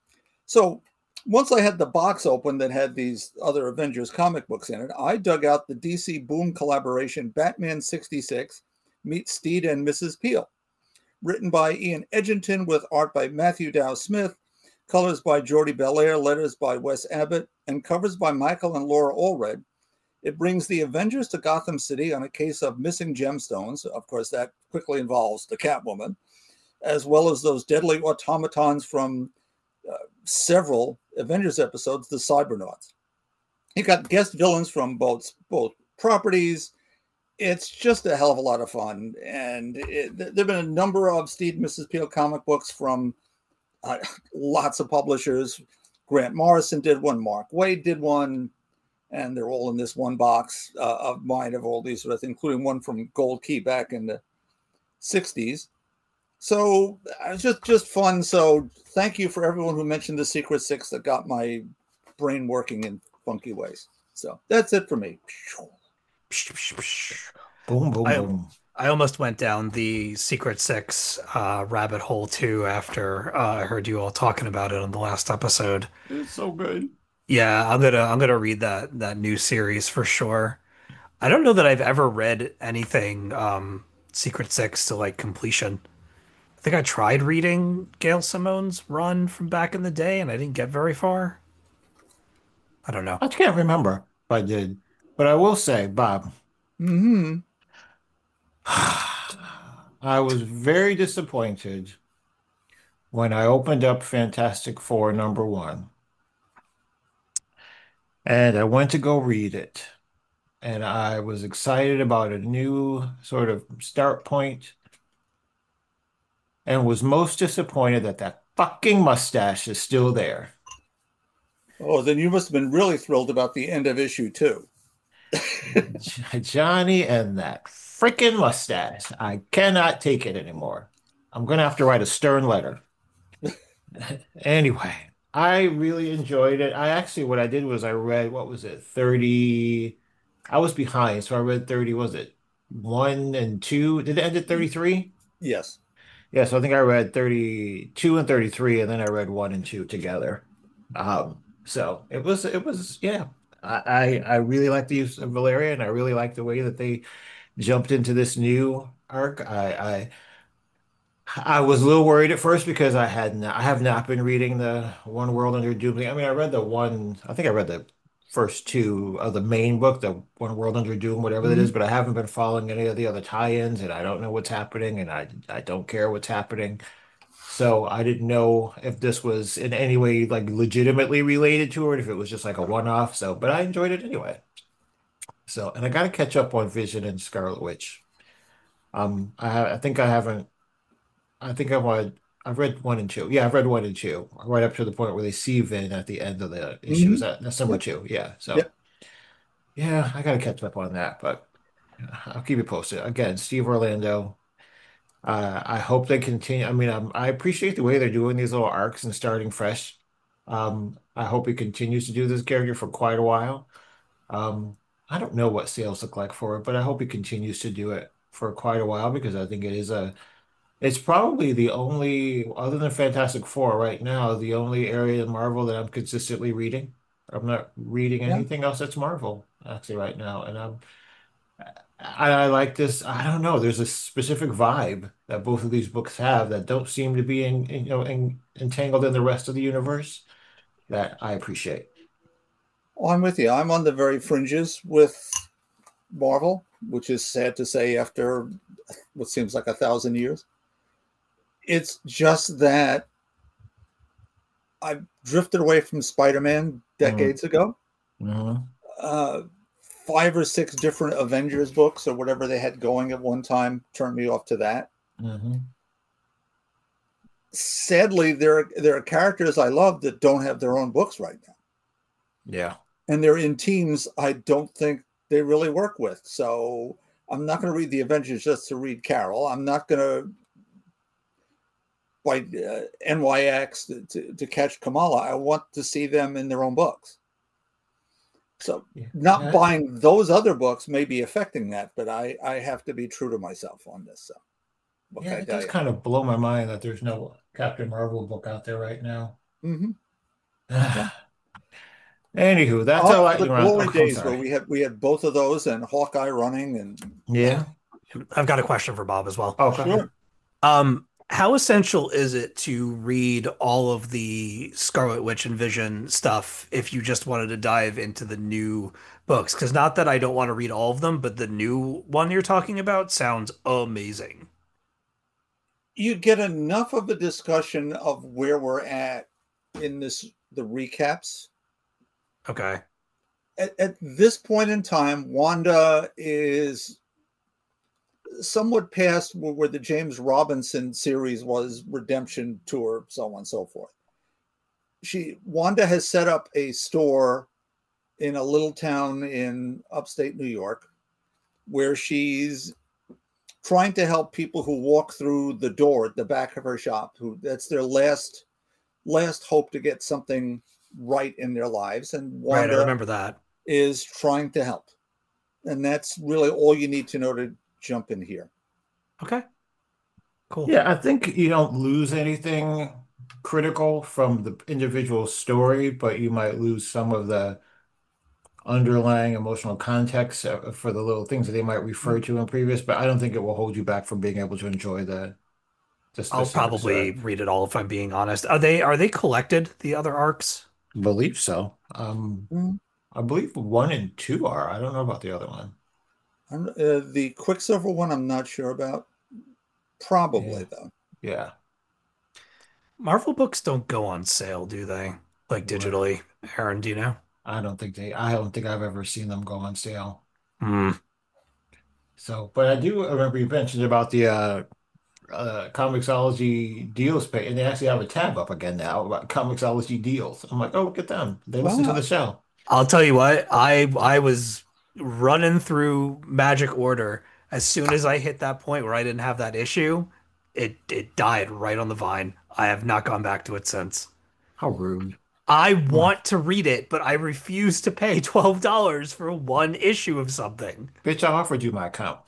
C: So once I had the box open that had these other Avengers comic books in it, I dug out the D C Boom collaboration Batman sixty-six meets Steed and Missus Peel, written by Ian Edginton with art by Matthew Dow Smith, colors by Jordi Belair, letters by Wes Abbott, and covers by Michael and Laura Allred. It brings the Avengers to Gotham City on a case of missing gemstones. Of course, that quickly involves the Catwoman, as well as those deadly automatons from uh, several Avengers episodes, the Cybernauts. You got guest villains from both, both properties. It's just a hell of a lot of fun. And it, there have been a number of Steed and Missus Peel comic books from uh, lots of publishers. Grant Morrison did one, Mark Waid did one, and they're all in this one box uh, of mine of all these, including one from Gold Key back in the sixties. So uh, it's just, just fun. So thank you for everyone who mentioned the Secret Six that got my brain working in funky ways. So that's it for me.
B: Boom, boom,
D: I,
B: boom.
D: I almost went down the Secret Six uh, rabbit hole too after uh, I heard you all talking about it on the last episode.
B: It's so good.
D: Yeah, I'm gonna I'm gonna read that that new series for sure. I don't know that I've ever read anything um, Secret Six to like completion. I think I tried reading Gail Simone's run from back in the day, and I didn't get very far. I don't know.
B: I can't remember if I did, but I will say, Bob,
C: Mm-hmm.
B: I was very disappointed when I opened up Fantastic Four number one, and I went to go read it, and I was excited about a new sort of start point, and was most disappointed that that fucking mustache is still there.
C: Oh, then you must have been really thrilled about the end of issue two.
B: Johnny and that freaking mustache. I cannot take it anymore. I'm going to have to write a stern letter. Anyway, I really enjoyed it. I actually, what I did was I read, what was it, thirty? I was behind, so I read thirty, was it one and two? Did it end at thirty-three?
C: Yes.
B: Yeah, so I think I read thirty-two and thirty-three, and then I read one and two together. Um, so it was, it was, yeah. I, I I really like the use of Valeria, and I really like the way that they jumped into this new arc. I, I was a little worried at first because I had not, I have not been reading the One World Under Doom thing. I mean, I read the one, I think I read the first two of the main book, the One World Under Doom, whatever that is,
C: Mhm.
B: but I haven't been following any of the other tie-ins, and I don't know what's happening, and I I don't care what's happening. So I didn't know if this was in any way like legitimately related to it, if it was just like a one-off. So, but I enjoyed it anyway. So, and I got to catch up on Vision and Scarlet Witch. Um, I ha- I think I haven't. I think I've read I've read one and two. Yeah, I've read one and two, right up to the point where they see Vin at the end of the issue. Is
C: Mhm.
B: that that's number
C: Yep.
B: two? Yeah. So
C: Yep.
B: yeah, I gotta catch up on that, but uh, I'll keep you posted. Again, Steve Orlando. Uh, I hope they continue. I mean, um, I appreciate the way they're doing these little arcs and starting fresh. Um, I hope he continues to do this character for quite a while. Um, I don't know what sales look like for it, but I hope he continues to do it for quite a while because I think it is a it's probably the only, other than Fantastic Four right now, the only area in Marvel that I'm consistently reading. I'm not reading
C: Yeah.
B: anything else that's Marvel actually right now, and I'm I, I like this. I don't know. There's a specific vibe that both of these books have that don't seem to be in, in, you know in, entangled in the rest of the universe that I appreciate.
C: Oh, I'm with you. I'm on the very fringes with Marvel, which is sad to say after what seems like a thousand years. It's just that I drifted away from Spider-Man
B: Mm,
C: decades ago.
B: mhm,
C: Uh, Five or six different Avengers books or whatever they had going at one time turned me off to that.
B: mhm.
C: Sadly, there are, there are characters I love that don't have their own books right now,
B: Yeah.
C: and they're in teams I don't think they really work with. So I'm not going to read the Avengers just to read Carol. I'm not going to by uh, N Y X to, to, to catch Kamala. I want to see them in their own books. So
B: Yeah.
C: not
B: Yeah.
C: buying those other books may be affecting that, but I, I have to be true to myself on this. So what
B: Yeah,
C: can I
B: it
C: tell
B: does
C: you?
B: kind of blow my mind that there's no Captain Marvel book out there right now.
C: Mm-hmm. Yeah.
B: Anywho, that's
C: Oh,
B: our
C: the
B: lightning round.
C: glory
B: Oh, I'm
C: days where
B: sorry.
C: we had we had both of those and Hawkeye running and
B: Yeah.
D: I've got a question for Bob as well.
B: Oh, go ahead.
C: sure.
D: Um, how essential is it to read all of the Scarlet Witch and Vision stuff if you just wanted to dive into the new books? Because not that I don't want to read all of them, but the new one you're talking about sounds amazing.
C: You get enough of a discussion of where we're at in this the recaps.
D: Okay.
C: At, at this point in time, Wanda is somewhat past where the James Robinson series was, Redemption Tour, so on and so forth. She Wanda has set up a store in a little town in upstate New York where she's trying to help people who walk through the door at the back of her shop, who that's their last last hope to get something right in their lives. And
D: Right, I
C: Wanda
D: remember that.
C: is trying to help. And that's really all you need to know to jump in here.
D: Okay, cool.
B: Yeah, I think you don't lose anything critical from the individual story, but you might lose some of the underlying emotional context uh, for the little things that they might refer to in previous, but I don't think it will hold you back from being able to enjoy the the
D: I'll
B: specific
D: probably
B: story.
D: read it all if I'm being honest. Are they are they collected, the other arcs?
B: Believe so. Um,
C: Mm.
B: I believe one and two are. I don't know about the other one.
C: Uh, the Quicksilver one, I'm not sure about.
B: Yeah.
C: Probably, though.
B: Yeah.
D: Marvel books don't go on sale, do they? Like
B: Right.
D: digitally. Aaron, do you know?
B: I don't think they, I don't think I've ever seen them go on sale.
D: Hmm.
B: So, but I do remember you mentioned about the uh, uh, Comixology deals page, and they actually have a tab up again now about Comixology deals. I'm like, oh, look at them. They listen to the
C: Wow.
B: show.
D: I'll tell you what, I I was running through Magic Order as soon as I hit that point where I didn't have that issue. it it died right on the vine. I have not gone back to it since.
B: How rude.
D: I
B: Well,
D: want to read it, but I refuse to pay twelve dollars for one issue of something.
B: bitch, I offered you my account.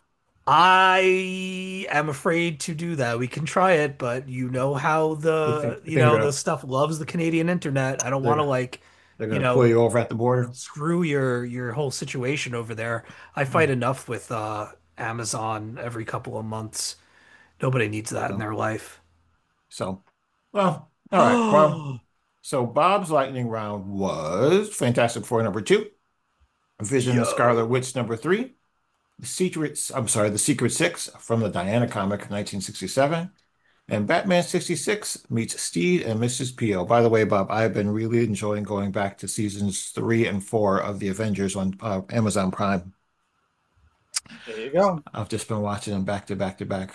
D: I am afraid to do that. We can try it, but you know how
B: You think
D: the
B: you
D: you
B: think
D: know
B: they're
D: the
B: gonna
D: stuff loves the Canadian internet. I don't want to
B: they're,
D: like,
B: they're
D: you
B: gonna pull
D: know,
B: you over at the border?
D: screw your your whole situation over there. I fight
B: Mm.
D: enough with uh Amazon every couple of months. Nobody needs that in
B: So,
D: their life.
B: so, well, all right. Well, so Bob's lightning round was Fantastic Four number two, Vision and Scarlet
D: Yo.
B: Witch number three, The Secrets, I'm sorry, The Secret Six from the Diana comic nineteen sixty-seven, and Batman sixty-six meets Steed and missus Peel. By the way, Bob, I've been really enjoying going back to seasons three and four of the Avengers on uh, Amazon Prime.
C: There you go.
B: I've just been watching them back to back to back.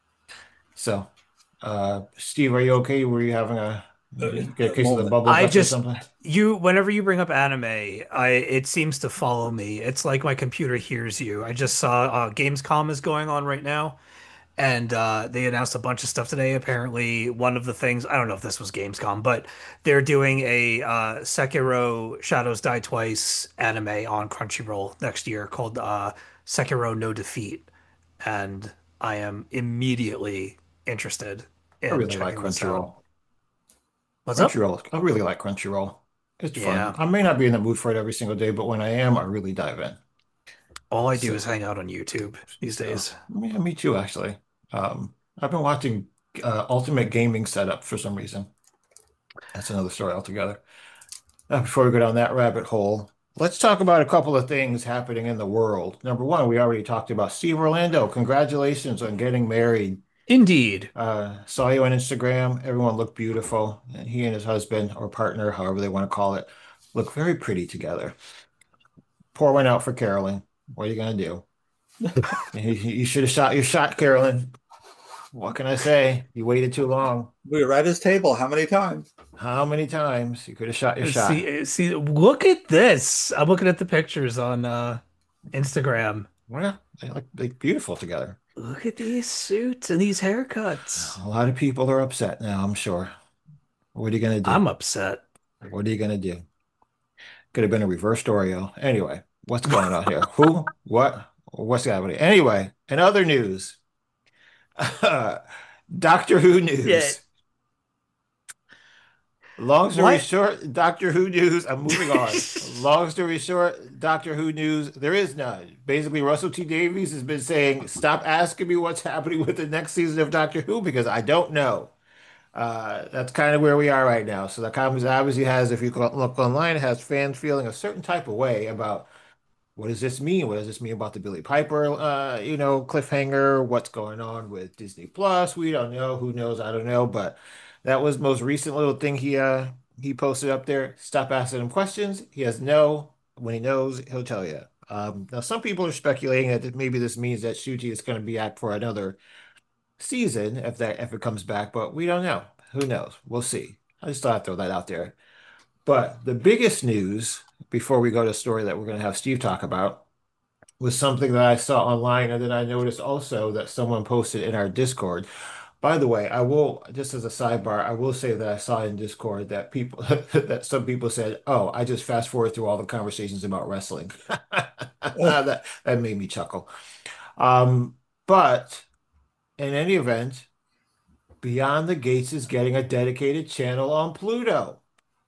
B: So, uh, Steve, are you okay? Were you having a,
C: Uh,
B: you get a
C: a
B: case of the
C: moment.
B: bubble
D: I
B: guts or
D: just
B: something?
D: you whenever you bring up anime, I it seems to follow me. It's like my computer hears you. I just saw uh, Gamescom is going on right now, and uh, they announced a bunch of stuff today. Apparently, one of the things I don't know if this was Gamescom, but they're doing a uh, Sekiro Shadows Die Twice anime on Crunchyroll next year called uh, Sekiro No Defeat, and I am immediately interested
B: I
D: in
B: really like
D: checking this out.
B: Crunchyroll.
D: What's up?
B: Crunchyroll, I really like Crunchyroll. It's fun.
D: Yeah.
B: I may not be in the mood for it every single day, but when I am, I really dive in.
D: All I do
B: So,
D: is hang out on YouTube these
B: so
D: days.
B: yeah, me too, actually. Um, I've been watching uh, Ultimate Gaming Setup for some reason. That's another story altogether. Uh, before we go down that rabbit hole, let's talk about a couple of things happening in the world. Number one, we already talked about Steve Orlando. Congratulations on getting married.
D: Indeed.
B: Uh, saw you on Instagram. Everyone looked beautiful. And he and his husband or partner, however they want to call it, look very pretty together. Pour one out for Carolyn. What are you gonna do? You, you should have shot your shot, Carolyn. What can I say? You waited too long.
C: We were at his table how many times?
B: How many times? You could have shot your shot.
D: See, see, look at this. I'm looking at the pictures on uh, Instagram.
B: Well, they look, they look beautiful together.
D: Look at these suits and these haircuts.
B: A lot of people are upset now, I'm sure. What are you gonna do?
D: I'm upset.
B: What are you gonna do? Could have been a reversed Oreo. Anyway, what's going on here? Who? What? What's happening? Anyway, in other news, Doctor Who
D: Yeah.
B: news. Long story
D: What?
B: short, Doctor Who news. I'm moving on. Long story short, Doctor Who news. There is none. Basically, Russell T Davies has been saying, "Stop asking me what's happening with the next season of Doctor Who because I don't know." Uh, that's kind of where we are right now. So the comics obviously has, if you look online, it has fans feeling a certain type of way about what does this mean? What does this mean about the Billy Piper, uh, you know, cliffhanger? What's going on with Disney Plus? We don't know. Who knows? I don't know. But that was most recent little thing he uh he posted up there. Stop asking him questions. He has no. When he knows, he'll tell you. Um, now some people are speculating that maybe this means that Shuji is going to be back for another season if that if it comes back, but we don't know. Who knows? We'll see. I just thought I'd throw that out there. But the biggest news before we go to a story that we're going to have Steve talk about was something that I saw online, and then I noticed also that someone posted in our Discord. By the way, I will, just as a sidebar, I will say that I saw in Discord that people that some people said, "Oh, I just fast forward through all the conversations about wrestling." That that made me chuckle. Um, but in any event, Beyond the Gates is getting a dedicated channel on Pluto.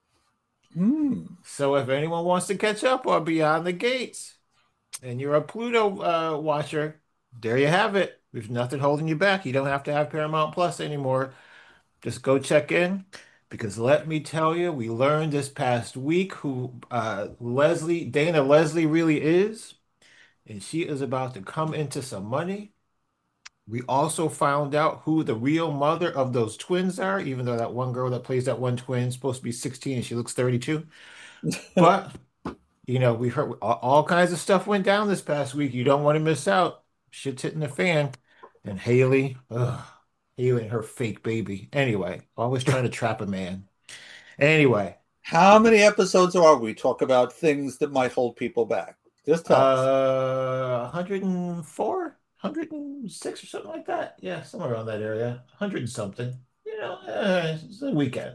C: Hmm.
B: So if anyone wants to catch up on Beyond the Gates and you're a Pluto uh, watcher, there you have it. There's nothing holding you back. You don't have to have Paramount Plus anymore. Just go check in because let me tell you, we learned this past week who uh, Leslie, Dana Leslie really is, and she is about to come into some money. We also found out who the real mother of those twins are, even though that one girl that plays that one twin is supposed to be sixteen and she looks thirty-two. But, you know, we heard all, all kinds of stuff went down this past week. You don't want to miss out. Shit's hitting the fan. And Haley, ugh, Haley and her fake baby. Anyway, always trying to trap a man. Anyway,
C: How many episodes are we? Talk about things that might hold people back. Just tell us.
B: uh, one hundred four? one hundred six or something like that. Yeah, somewhere around that area. one hundred and something. You know, uh, it's a weekend.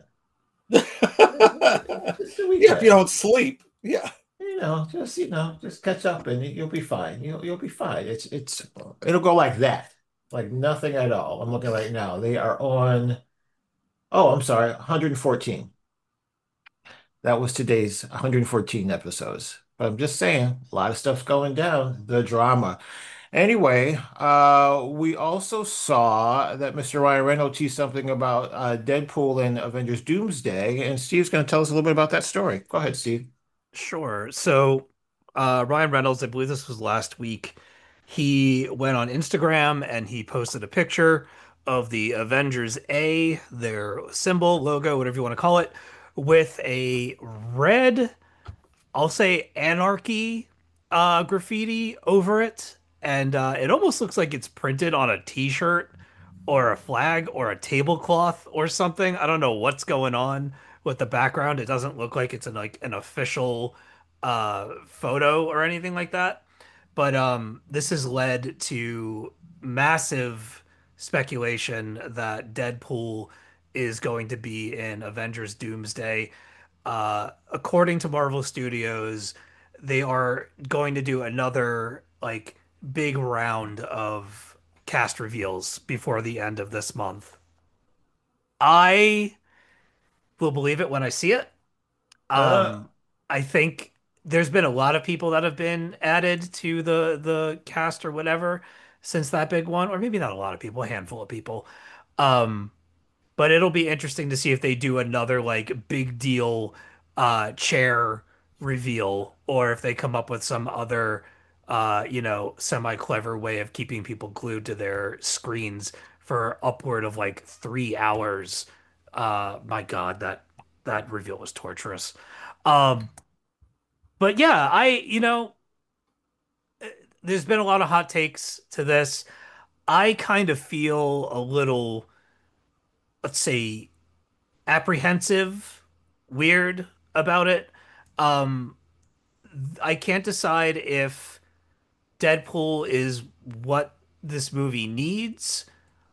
C: Yeah,
B: It's a
C: if you
B: weekend.
C: don't sleep. Yeah.
B: You know, just you know, just catch up and you'll be fine. You'll you'll be fine. It's it's it'll go like that. Like nothing at all. I'm looking right now. They are on, oh, I'm sorry, one hundred fourteen. That was today's one hundred fourteen episodes. But I'm just saying, a lot of stuff's going down, the drama. Anyway, uh, we also saw that mister Ryan Reynolds teased something about uh, Deadpool and Avengers Doomsday, and Steve's going to tell us a little bit about that story. Go ahead, Steve.
D: Sure. So, uh, Ryan Reynolds, I believe this was last week, he went on Instagram and he posted a picture of the Avengers A, their symbol, logo, whatever you want to call it, with a red, I'll say anarchy uh, graffiti over it. And uh, it almost looks like it's printed on a t-shirt or a flag or a tablecloth or something. I don't know what's going on with the background. It doesn't look like it's an, like an official uh, photo or anything like that. But um, this has led to massive speculation that Deadpool is going to be in Avengers Doomsday. Uh, according to Marvel Studios, they are going to do another like big round of cast reveals before the end of this month. I will believe it when I see it.
B: Uh,
D: Um, I think there's been a lot of people that have been added to the the cast or whatever since that big one, or maybe not a lot of people, a handful of people. Um, but it'll be interesting to see if they do another like big deal uh chair reveal or if they come up with some other uh you know semi-clever way of keeping people glued to their screens for upward of like three hours. Uh my God, that that reveal was torturous. Um but yeah, I you know there's been a lot of hot takes to this. I kind of feel a little, let's say, apprehensive, weird about it. Um, I can't decide if Deadpool is what this movie needs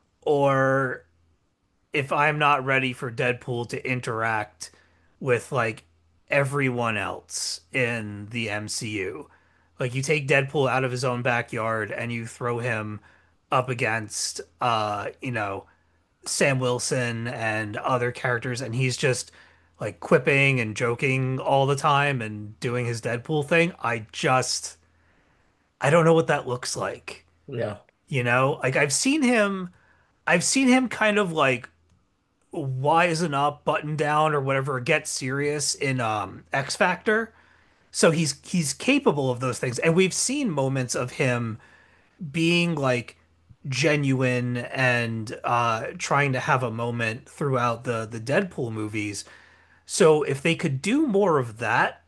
D: or if I'm not ready for Deadpool to interact with like everyone else in the M C U. Like you take Deadpool out of his own backyard and you throw him up against uh, you know, Sam Wilson and other characters, and he's just like quipping and joking all the time and doing his Deadpool thing. I just, I don't know what that looks like.
B: yeah.
D: You know, like I've seen him, I've seen him kind of like wisen up, button down, or whatever, get serious in um X Factor. So he's he's capable of those things, and we've seen moments of him being like genuine and uh trying to have a moment throughout the the Deadpool movies. So if they could do more of that,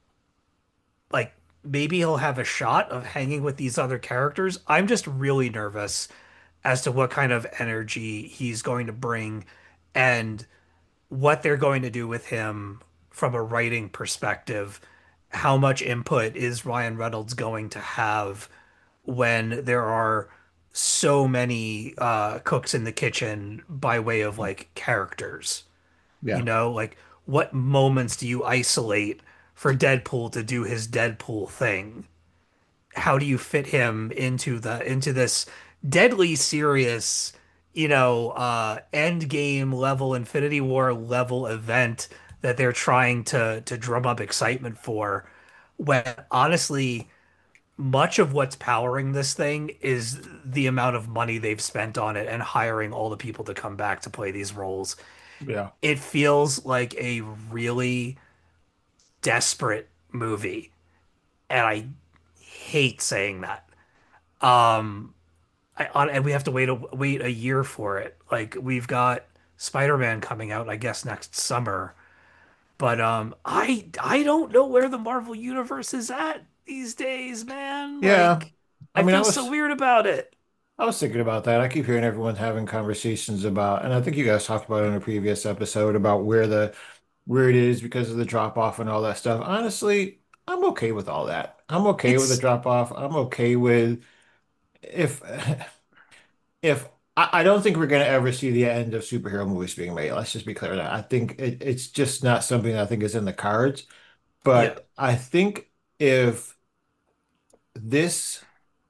D: like maybe he'll have a shot of hanging with these other characters. I'm just really nervous as to what kind of energy he's going to bring and what they're going to do with him from a writing perspective. How much input is Ryan Reynolds going to have when there are so many uh, cooks in the kitchen by way of like characters? You
B: Yeah.
D: know, like what moments do you isolate for Deadpool to do his Deadpool thing? How do you fit him into the into this deadly serious, you know, uh end game level, Infinity War level event that they're trying to to drum up excitement for, when honestly much of what's powering this thing is the amount of money they've spent on it and hiring all the people to come back to play these roles.
B: Yeah.
D: It feels like a really desperate movie, and I hate saying that. Um, I on and we have to wait a wait a year for it. Like we've got Spider-Man coming out, I guess, next summer. But um, I I don't know where the Marvel universe is at these days, man.
B: Yeah.
D: Like
B: I
D: I
B: mean, I
D: feel so
B: was
D: weird about it.
B: I was thinking about that. I keep hearing everyone having conversations about, and I think you guys talked about it in a previous episode about where the where it is because of the drop off and all that stuff. Honestly, I'm okay with all that. I'm okay with the
D: It's
B: drop off. I'm okay with if if I, I don't think we're going to ever see the end of superhero movies being made. Let's just be clear on that. I think it, it's just not something that I think is in the cards.
D: Yeah,
B: But I think if this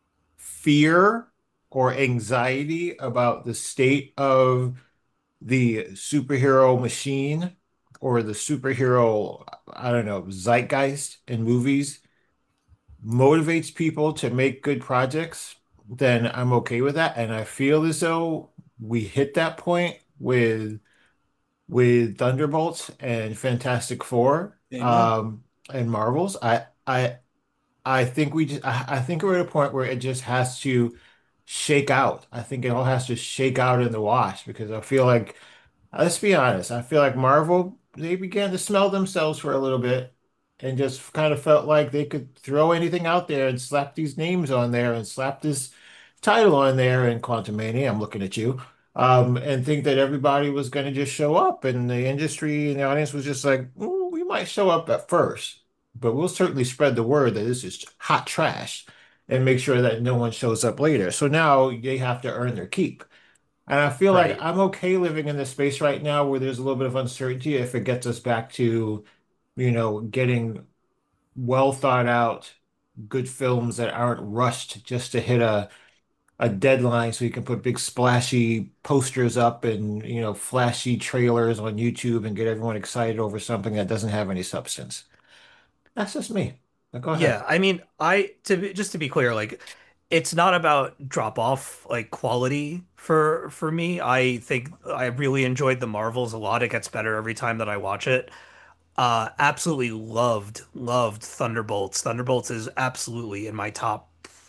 B: fear or anxiety about the state of the superhero machine or the superhero, I don't know, zeitgeist in movies motivates people to make good projects, then I'm okay with that. And I feel as though we hit that point with with Thunderbolts and Fantastic Four,
C: Amen.
B: um, and Marvels. I I I think we just I, I think we're at a point where it just has to shake out. I think it all has to shake out in the wash because I feel like, let's be honest, I feel like Marvel, they began to smell themselves for a little bit and just kind of felt like they could throw anything out there and slap these names on there and slap this title on there in Quantumania. I'm looking at you. Um, and think that everybody was going to just show up, and the industry and the audience was just like, "Ooh, we might show up at first, but we'll certainly spread the word that this is hot trash and make sure that no one shows up later." So now they have to earn their keep. And I feel like
D: right.
B: I'm okay living in this space right now where there's a little bit of uncertainty if it gets us back to, you know, getting well thought out good films that aren't rushed just to hit a a deadline so you can put big splashy posters up and, you know, flashy trailers on YouTube and get everyone excited over something that doesn't have any substance. That's just me. But go ahead.
D: Yeah, I mean, I to be, just to be clear, like it's not about drop off like quality for for me. I think I really enjoyed the Marvels a lot. It gets better every time that I watch it. Uh, absolutely loved loved Thunderbolts. Thunderbolts is absolutely in my top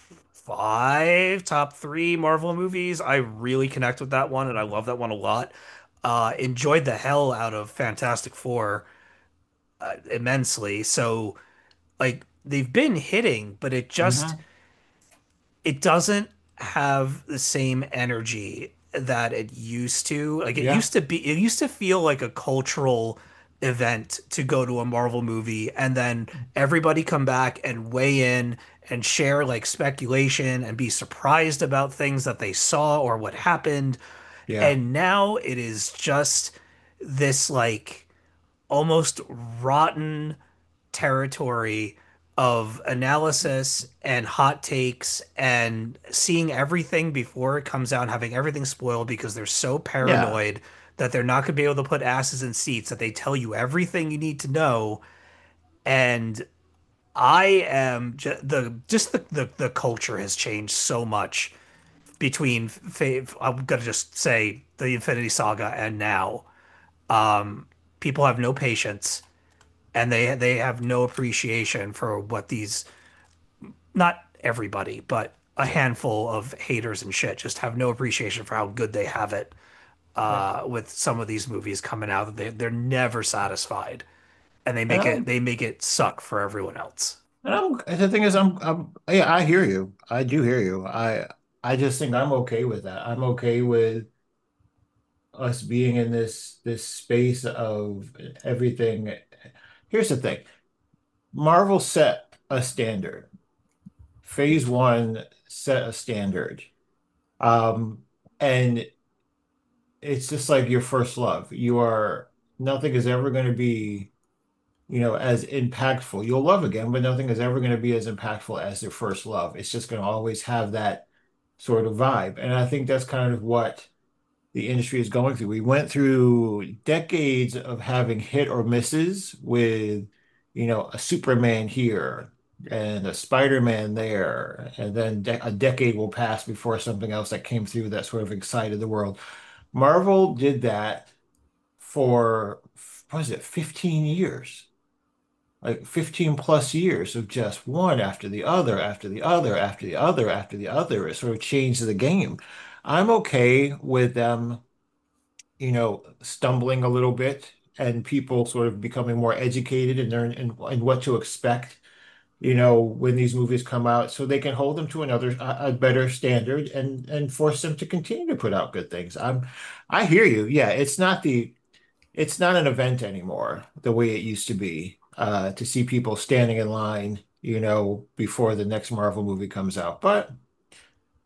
D: five, top three Marvel movies. I really connect with that one, and I love that one a lot. Uh, enjoyed the hell out of Fantastic Four uh, immensely. So like they've been hitting, but it just
B: Hmm.
D: it doesn't have the same energy that it used to. Like it
B: Yeah.
D: used to be, it used to feel like a cultural event to go to a Marvel movie and then everybody come back and weigh in and share like speculation and be surprised about things that they saw or what happened.
B: Yeah.
D: And now it is just this like almost rotten territory of analysis and hot takes and seeing everything before it comes out and having everything spoiled because they're so
B: Yeah.
D: paranoid that they're not going to be able to put asses in seats, that they tell you everything you need to know. And I am just the just the, the the culture has changed so much between fa- I'm gonna just say the Infinity Saga and now. Um, People have no patience and they they have no appreciation for what these, not everybody, but a handful of haters and shit just have no appreciation for how good they have it
B: Yeah.
D: uh, with some of these movies coming out. They they're never satisfied, and they
B: And
D: make it
B: I'm
D: they make it suck for everyone else.
B: And I'm the thing is I'm I'm yeah, I hear you. I do hear you. I I just think I'm okay with that. I'm okay with us being in this this space of everything. Here's the thing. Marvel set a standard. Phase one set a standard. Um, and it's just like your first love. You are Nothing is ever going to be, you know, as impactful. You'll love again, but nothing is ever going to be as impactful as their first love. It's just going to always have that sort of vibe. And I think that's kind of what the industry is going through. We went through decades of having hit or misses with, you know, a Superman here and a Spider-Man there, and then de a decade will pass before something else that came through that sort of excited the world. Marvel did that for, what is it, fifteen years, like fifteen plus years of just one after the other, after the other, after the other, after the other. It sort of changed the game. I'm okay with them, you know, stumbling a little bit and people sort of becoming more educated and learn and, and what to expect, you know, when these movies come out, so they can hold them to another a, a better standard and and force them to continue to put out good things. I'm I hear you. Yeah, it's not the it's not an event anymore the way it used to be, uh, to see people standing in line, you know, before the next Marvel movie comes out. But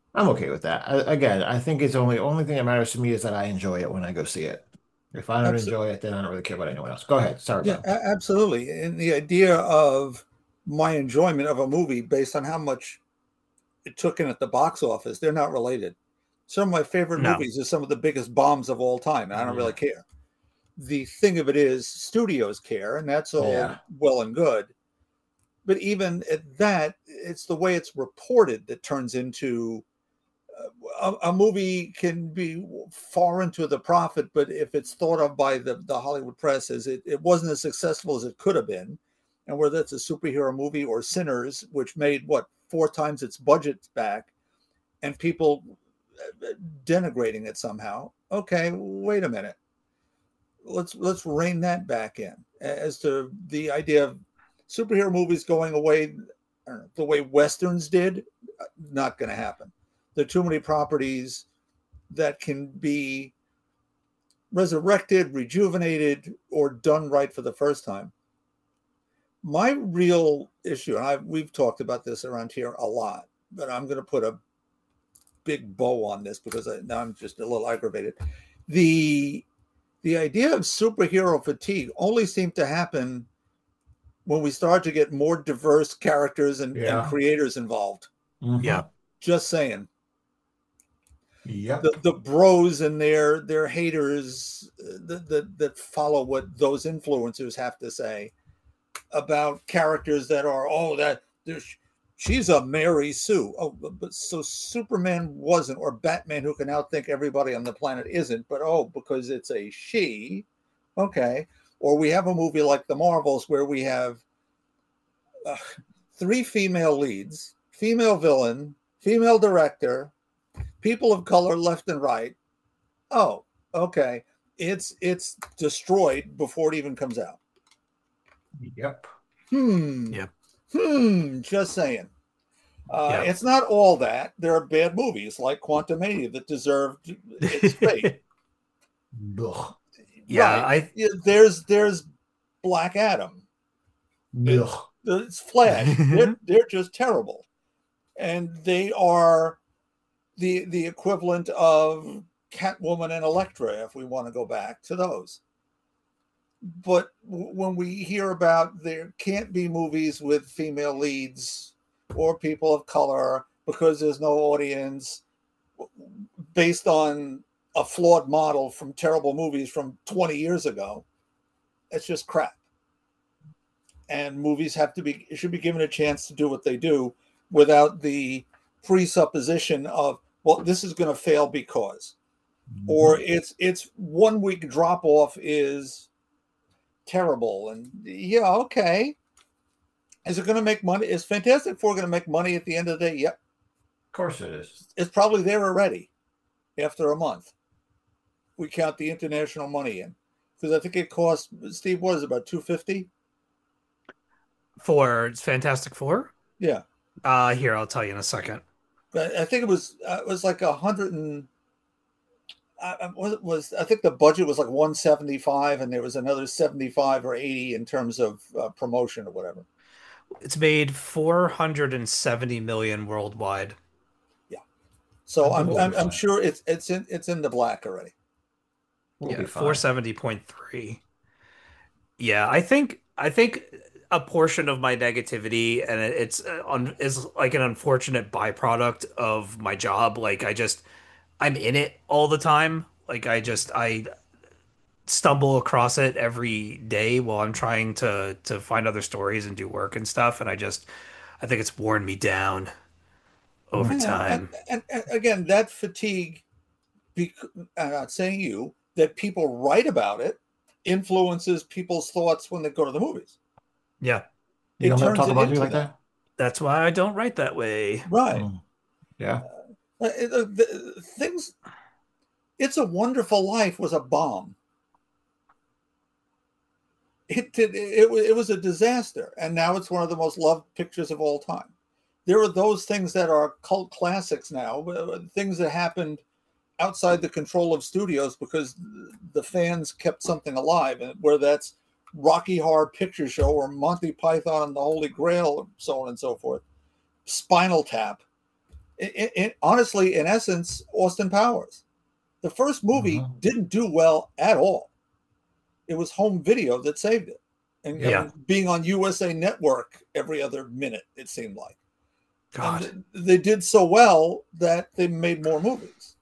B: I'm okay with that. I, again, I think it's only only thing that matters to me is that I enjoy it when I go see it. If I don't
C: Absolutely.
B: enjoy it, then I don't really care about anyone else. Go ahead. Sorry,
C: Yeah,
B: Bob.
C: a- absolutely. And the idea of my enjoyment of a movie based on how much it took in at the box office, they're not related. Some of my favorite
D: No.
C: movies are some of the biggest bombs of all time, and I don't really
B: Yeah.
C: care. The thing of it is, studios care, and that's all
B: Yeah.
C: well and good. But even at that, it's the way it's reported that turns into uh, a, a movie can be far into the profit, but if it's thought of by the, the Hollywood press as it, it wasn't as successful as it could have been, and whether it's a superhero movie or Sinners, which made what four times its budget back, and people uh, denigrating it somehow. Okay, wait a minute. Let's let's rein that back in as to the idea of superhero movies going away. I don't know, the way westerns did, not going to happen. There are too many properties that can be resurrected, rejuvenated, or done right for the first time. My real issue, and I we've talked about this around here a lot, but I'm going to put a big bow on this because I, now I'm just a little aggravated. The the idea of superhero fatigue only seemed to happen when we start to get more diverse characters and, and
B: Yeah.
C: creators involved.
B: Mhm.
D: Yeah.
C: Just saying.
B: Yep.
C: The the bros and their their haters that, that that follow what those influencers have to say about characters that are, oh, that there's she's a Mary Sue. Oh, but, but so Superman wasn't, or Batman, who can outthink everybody on the planet, isn't, but oh, because it's a she, okay. Or we have a movie like The Marvels where we have uh, three female leads, female villain, female director, people of color left and right. Oh, okay. It's it's destroyed before it even comes out.
B: Yep.
C: Hmm.
D: Yep.
C: Hmm. Just saying. Uh,
D: Yep.
C: It's not all that. There are bad movies like Quantumania that deserved its fate.
B: Ugh.
D: Yeah,
C: Right.
D: I
C: Yeah, There's there's Black Adam. It-
B: Ugh.
C: It's Flash. They're they're just terrible, and they are the the equivalent of Catwoman and Elektra, if we want to go back to those. But w- when we hear about there can't be movies with female leads or people of color because there's no audience based on a flawed model from terrible movies from twenty years ago, it's just crap. And movies have to be should be given a chance to do what they do without the presupposition of, well, this is going to fail because, or it's it's one week drop off is terrible. And yeah, okay. Is it going to make money? Is Fantastic Four going to make money at the end of the day? Yep.
B: Of course it is.
C: It's probably there already after a month. We count the international money in. Because I think it cost, Steve, what is it, about two hundred fifty dollars?
D: for Fantastic Four.
C: Yeah.
D: Uh here, I'll tell you in a second.
C: I think it was uh, it was like a hundred and uh, was it was I think the budget was like one seventy-five, and there was another seventy-five or eighty in terms of uh, promotion or whatever.
D: It's made four hundred seventy million worldwide.
C: Yeah, so I'm
B: We'll
C: I'm,
B: be
C: I'm
B: fine.
C: sure it's it's in it's in the black already.
B: We'll
D: Yeah,
B: be fine.
D: four seventy point three. Yeah, I think I think a portion of my negativity, and it- it's uh, un, is like an unfortunate byproduct of my job. Like I just I'm in it all the time. Like I just I stumble across it every day while I'm trying to to find other stories and do work and stuff, and I just I think it's worn me down over
C: Yeah, and,
D: time.
C: and, and again, that fatigue. bec- I'm not saying you that people write about it influences people's thoughts when they go to the movies.
D: Yeah,
B: You
C: It
B: don't
C: turns
B: talk
C: it
B: about me
C: into
B: like
C: that.
B: that?
D: that's why I don't write that way.
C: Right.
B: Mm. Yeah.
C: Uh, it- uh, the- things. It's a Wonderful Life was a bomb. It did. It, it was a disaster, and now it's one of the most loved pictures of all time. There are those things that are cult classics now, uh, things that happened outside the control of studios because the fans kept something alive, and where that's Rocky Horror Picture Show or Monty Python and the Holy Grail, and so on and so forth. Spinal Tap. it, it, honestly, in essence, Austin Powers. The first movie
B: Uh-huh.
C: didn't do well at all. It was home video that saved it. And I
D: Yeah.
C: mean, being on U S A Network every other minute, it seemed like.
D: God.
C: And they did so well that they made more movies.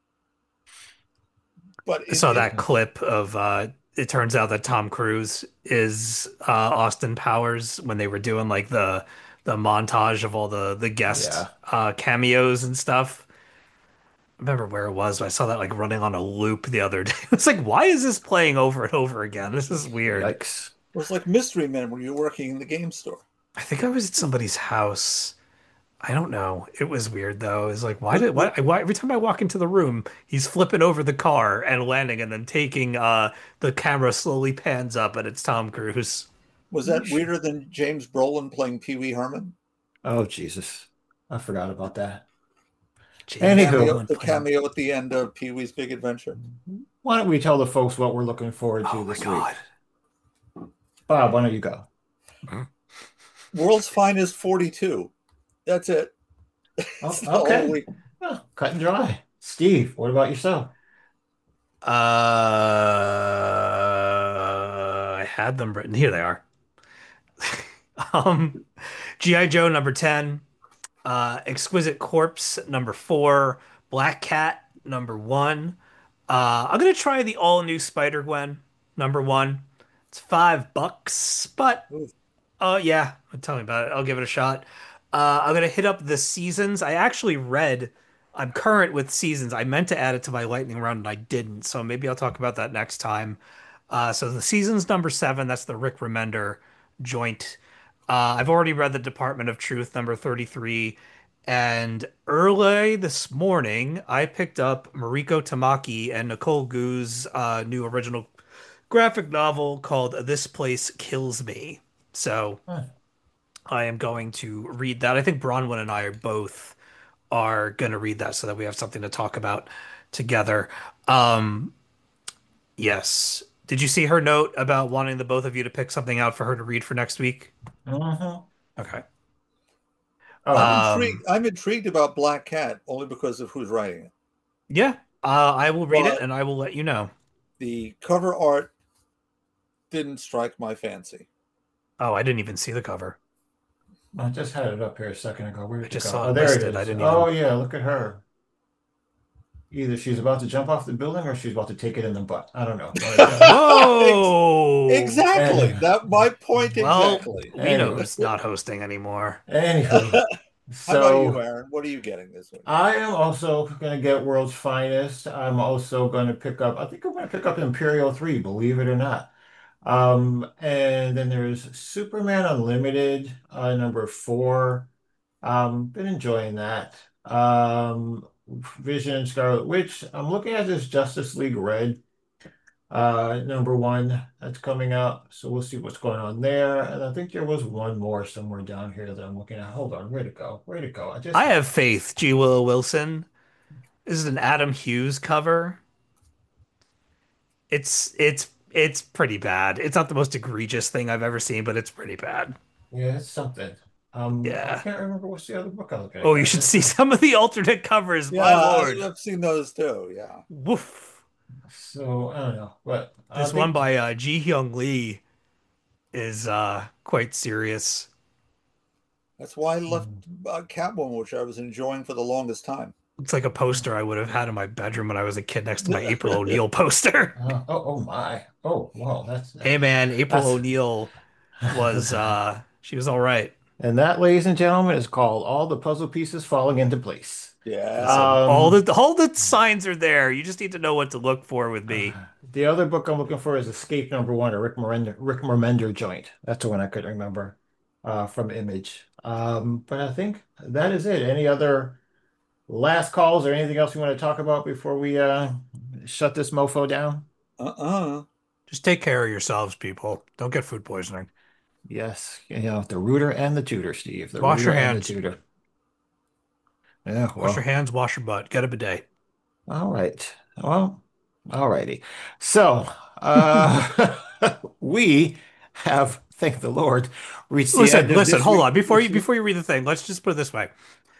C: But
D: I
C: it,
D: saw
C: it-
D: that clip of uh it turns out that Tom Cruise is uh Austin Powers when they were doing like the the montage of all the the guest
B: Yeah.
D: uh cameos and stuff. I remember where it was, but I saw that like running on a loop the other day. It's like, why is this playing over and over again? This is weird.
B: Yikes.
C: it was like Mystery Men when you were working in the game store.
D: I think I was at somebody's house. I don't know. It was weird though. It's like, why did why, why every time I walk into the room, he's flipping over the car and landing and then taking uh the camera slowly pans up and it's Tom Cruise.
C: Was that weirder than James Brolin playing Pee Wee Herman?
B: Oh, Jesus. I forgot about that.
D: James
B: Anywho.
C: Cameo,
D: Brolin
C: the
D: playing-
C: cameo at the end of Pee Wee's Big Adventure.
B: Why don't we tell the folks what we're looking forward to
D: Oh my
B: this
D: God.
B: week? Bob, why don't you go?
C: World's Finest forty-two. That's it.
B: Oh,
C: It's the whole
B: okay.
C: week.
B: Oh, cut and dry. Steve, what about yourself?
D: Uh, I had them written. Here they are. um, G I. Joe number ten, uh, Exquisite Corpse number four, Black Cat number one. Uh, I'm gonna try the all new Spider-Gwen number one. It's five bucks, but
C: Ooh.
D: oh yeah, tell me about it. I'll give it a shot. Uh, I'm gonna hit up the seasons. I actually read. I'm current with seasons. I meant to add it to my lightning round and I didn't, so maybe I'll talk about that next time. Uh, so the season's number seven. That's the Rick Remender joint. Uh, I've already read the Department of Truth number thirty-three, and early this morning I picked up Mariko Tamaki and Nicole Gu's uh, new original graphic novel called This Place Kills Me. So
B: Huh.
D: I am going to read that. I think Bronwyn and I are both are going to read that so that we have something to talk about together. Um, yes. Did you see her note about wanting the both of you to pick something out for her to read for next week?
B: Uh-huh.
D: Okay.
B: Oh,
C: I'm
D: Um,
C: intrigued. I'm intrigued about Black Cat only because of who's writing it.
D: Yeah. Uh, I will read it
C: But-
D: and I will let you know.
C: The cover art didn't strike my fancy.
D: Oh, I didn't even see the cover.
B: I just had it up here a second ago. Where did
D: I
B: it
D: just
B: go?
D: saw it
B: Oh, there it
D: listed.
B: is.
D: I didn't
B: Oh, yeah, look at her. Either she's about to jump off the building or she's about to take it in the butt. I don't know.
D: Whoa!
C: Exactly.
B: Eh.
C: That my point
D: Well,
C: exactly.
D: we know
B: Anyway.
D: who's not hosting anymore.
B: Anywho,
C: How about you,
B: so
C: Aaron? What are you getting this week?
B: I am also going to get World's Finest. I'm also going to pick up, I think I'm going to pick up Imperial three, believe it or not. Um, and then there's Superman Unlimited, uh, number four. Um, been enjoying that. Um, Vision and Scarlet Witch. I'm looking at this Justice League Red, uh, number one that's coming out. So we'll see what's going on there. And I think there was one more somewhere down here that I'm looking at. Hold on, where'd it go? Where'd it go? I just
D: I have faith, G. Willow Wilson. This is an Adam Hughes cover. It's it's it's pretty bad. It's not the most egregious thing I've ever seen, but it's pretty bad.
B: yeah, it's something. Um, I
D: Yeah.
B: can't remember what's the other book I was looking at.
D: Oh, you should see some of the alternate covers.
C: Yeah,
D: My lord.
C: I've seen those too. Yeah.
D: Woof.
B: So I don't know, but I
D: This
B: think
D: one by uh, Ji Hyung Lee is uh, quite serious.
C: That's why I left uh, Catwoman, which I was enjoying for the longest time.
D: Looks like a poster I would have had in my bedroom when I was a kid next to my April O'Neil poster.
B: uh, oh, oh my, oh well, that's
D: Hey man, April
B: That's-
D: O'Neil was uh she was all right.
B: and that, ladies and gentlemen, is called All the Puzzle Pieces Falling into Place.
C: Yeah.
B: Um,
D: all the all the signs are there. You just need to know what to look for with me.
B: The other book I'm looking for is Escape Number One, a Rick Remender, Rick Remender joint. That's the one I couldn't remember uh, from Image. Um, but I think that is it. Any other last calls or anything else you want to talk about before we uh, shut this mofo down?
C: Uh-uh.
D: Just take care of yourselves, people. Don't get food poisoning.
B: Yes, you know, the rooter and the tutor, Steve. The
D: Wash your
B: rooter and the
D: hands.
B: tutor. Yeah,
D: Wash
B: well,
D: your hands, wash your butt, get a bidet.
B: all right. Well, all righty. So, uh, we have, thank the Lord, reached the
D: Listen,
B: end of
D: listen,
B: this
D: hold
B: week-
D: on. Before you before you read the thing, let's just put it this way.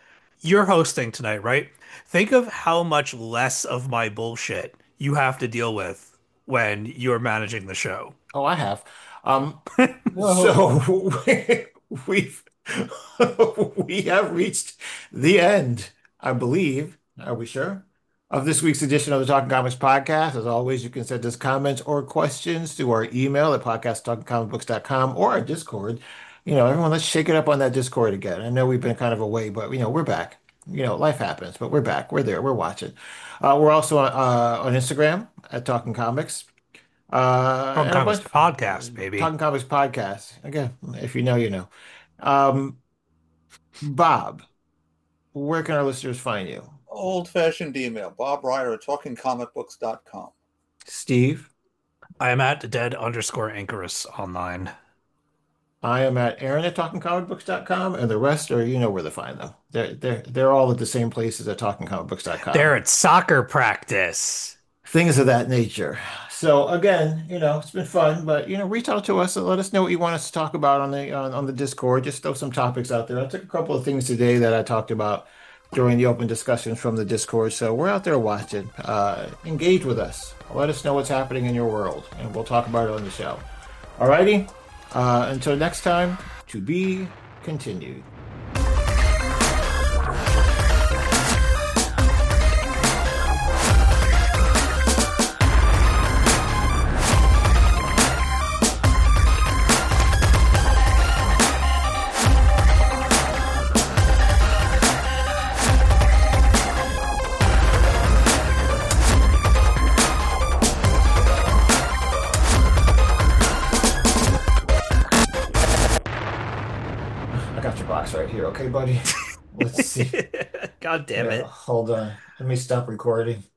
D: you're hosting tonight, right? Think of how much less of my bullshit you have to deal with when you're managing the show.
B: Oh, I have. Um,
C: Whoa.
B: so we've we have reached the end, I believe. Are we sure? Of this week's edition of the Talking Comics podcast. As always, you can send us comments or questions to our email at podcast talking comic books dot com or our Discord. You know, everyone, let's shake it up on that Discord again. I know we've been kind of away, but you know, we're back. You know, life happens, but we're back. We're there. We're watching. Uh, we're also on, uh, on Instagram at Talking Comics. Uh,
D: From
B: and a
D: Comics
B: bunch
D: Podcast, baby.
B: Talking Comics podcast. Again, if you know, you know. Um, Bob, where can our listeners find you?
C: Old fashioned email. Bob Ryder at talking comic books dot com.
B: Steve,
D: I am at dead underscore Anchorus online.
B: I am at Aaron at talking comic books dot com, and the rest are, you know where to find them. They're they're they're all at the same places at talking comic books dot com.
D: They're at soccer practice.
B: Things of that nature. So again, you know, it's been fun, but you know, reach out to us and let us know what you want us to talk about on the on, on the Discord. Just throw some topics out there. I took a couple of things today that I talked about during the open discussions from the Discord. So we're out there watching. Uh, engage with us. Let us know what's happening in your world, and we'll talk about it on the show. Alrighty. Uh, until next time, to be continued. Right here, okay, buddy? Let's see.
D: God damn
B: Yeah,
D: it.
B: hold on. Let me stop recording.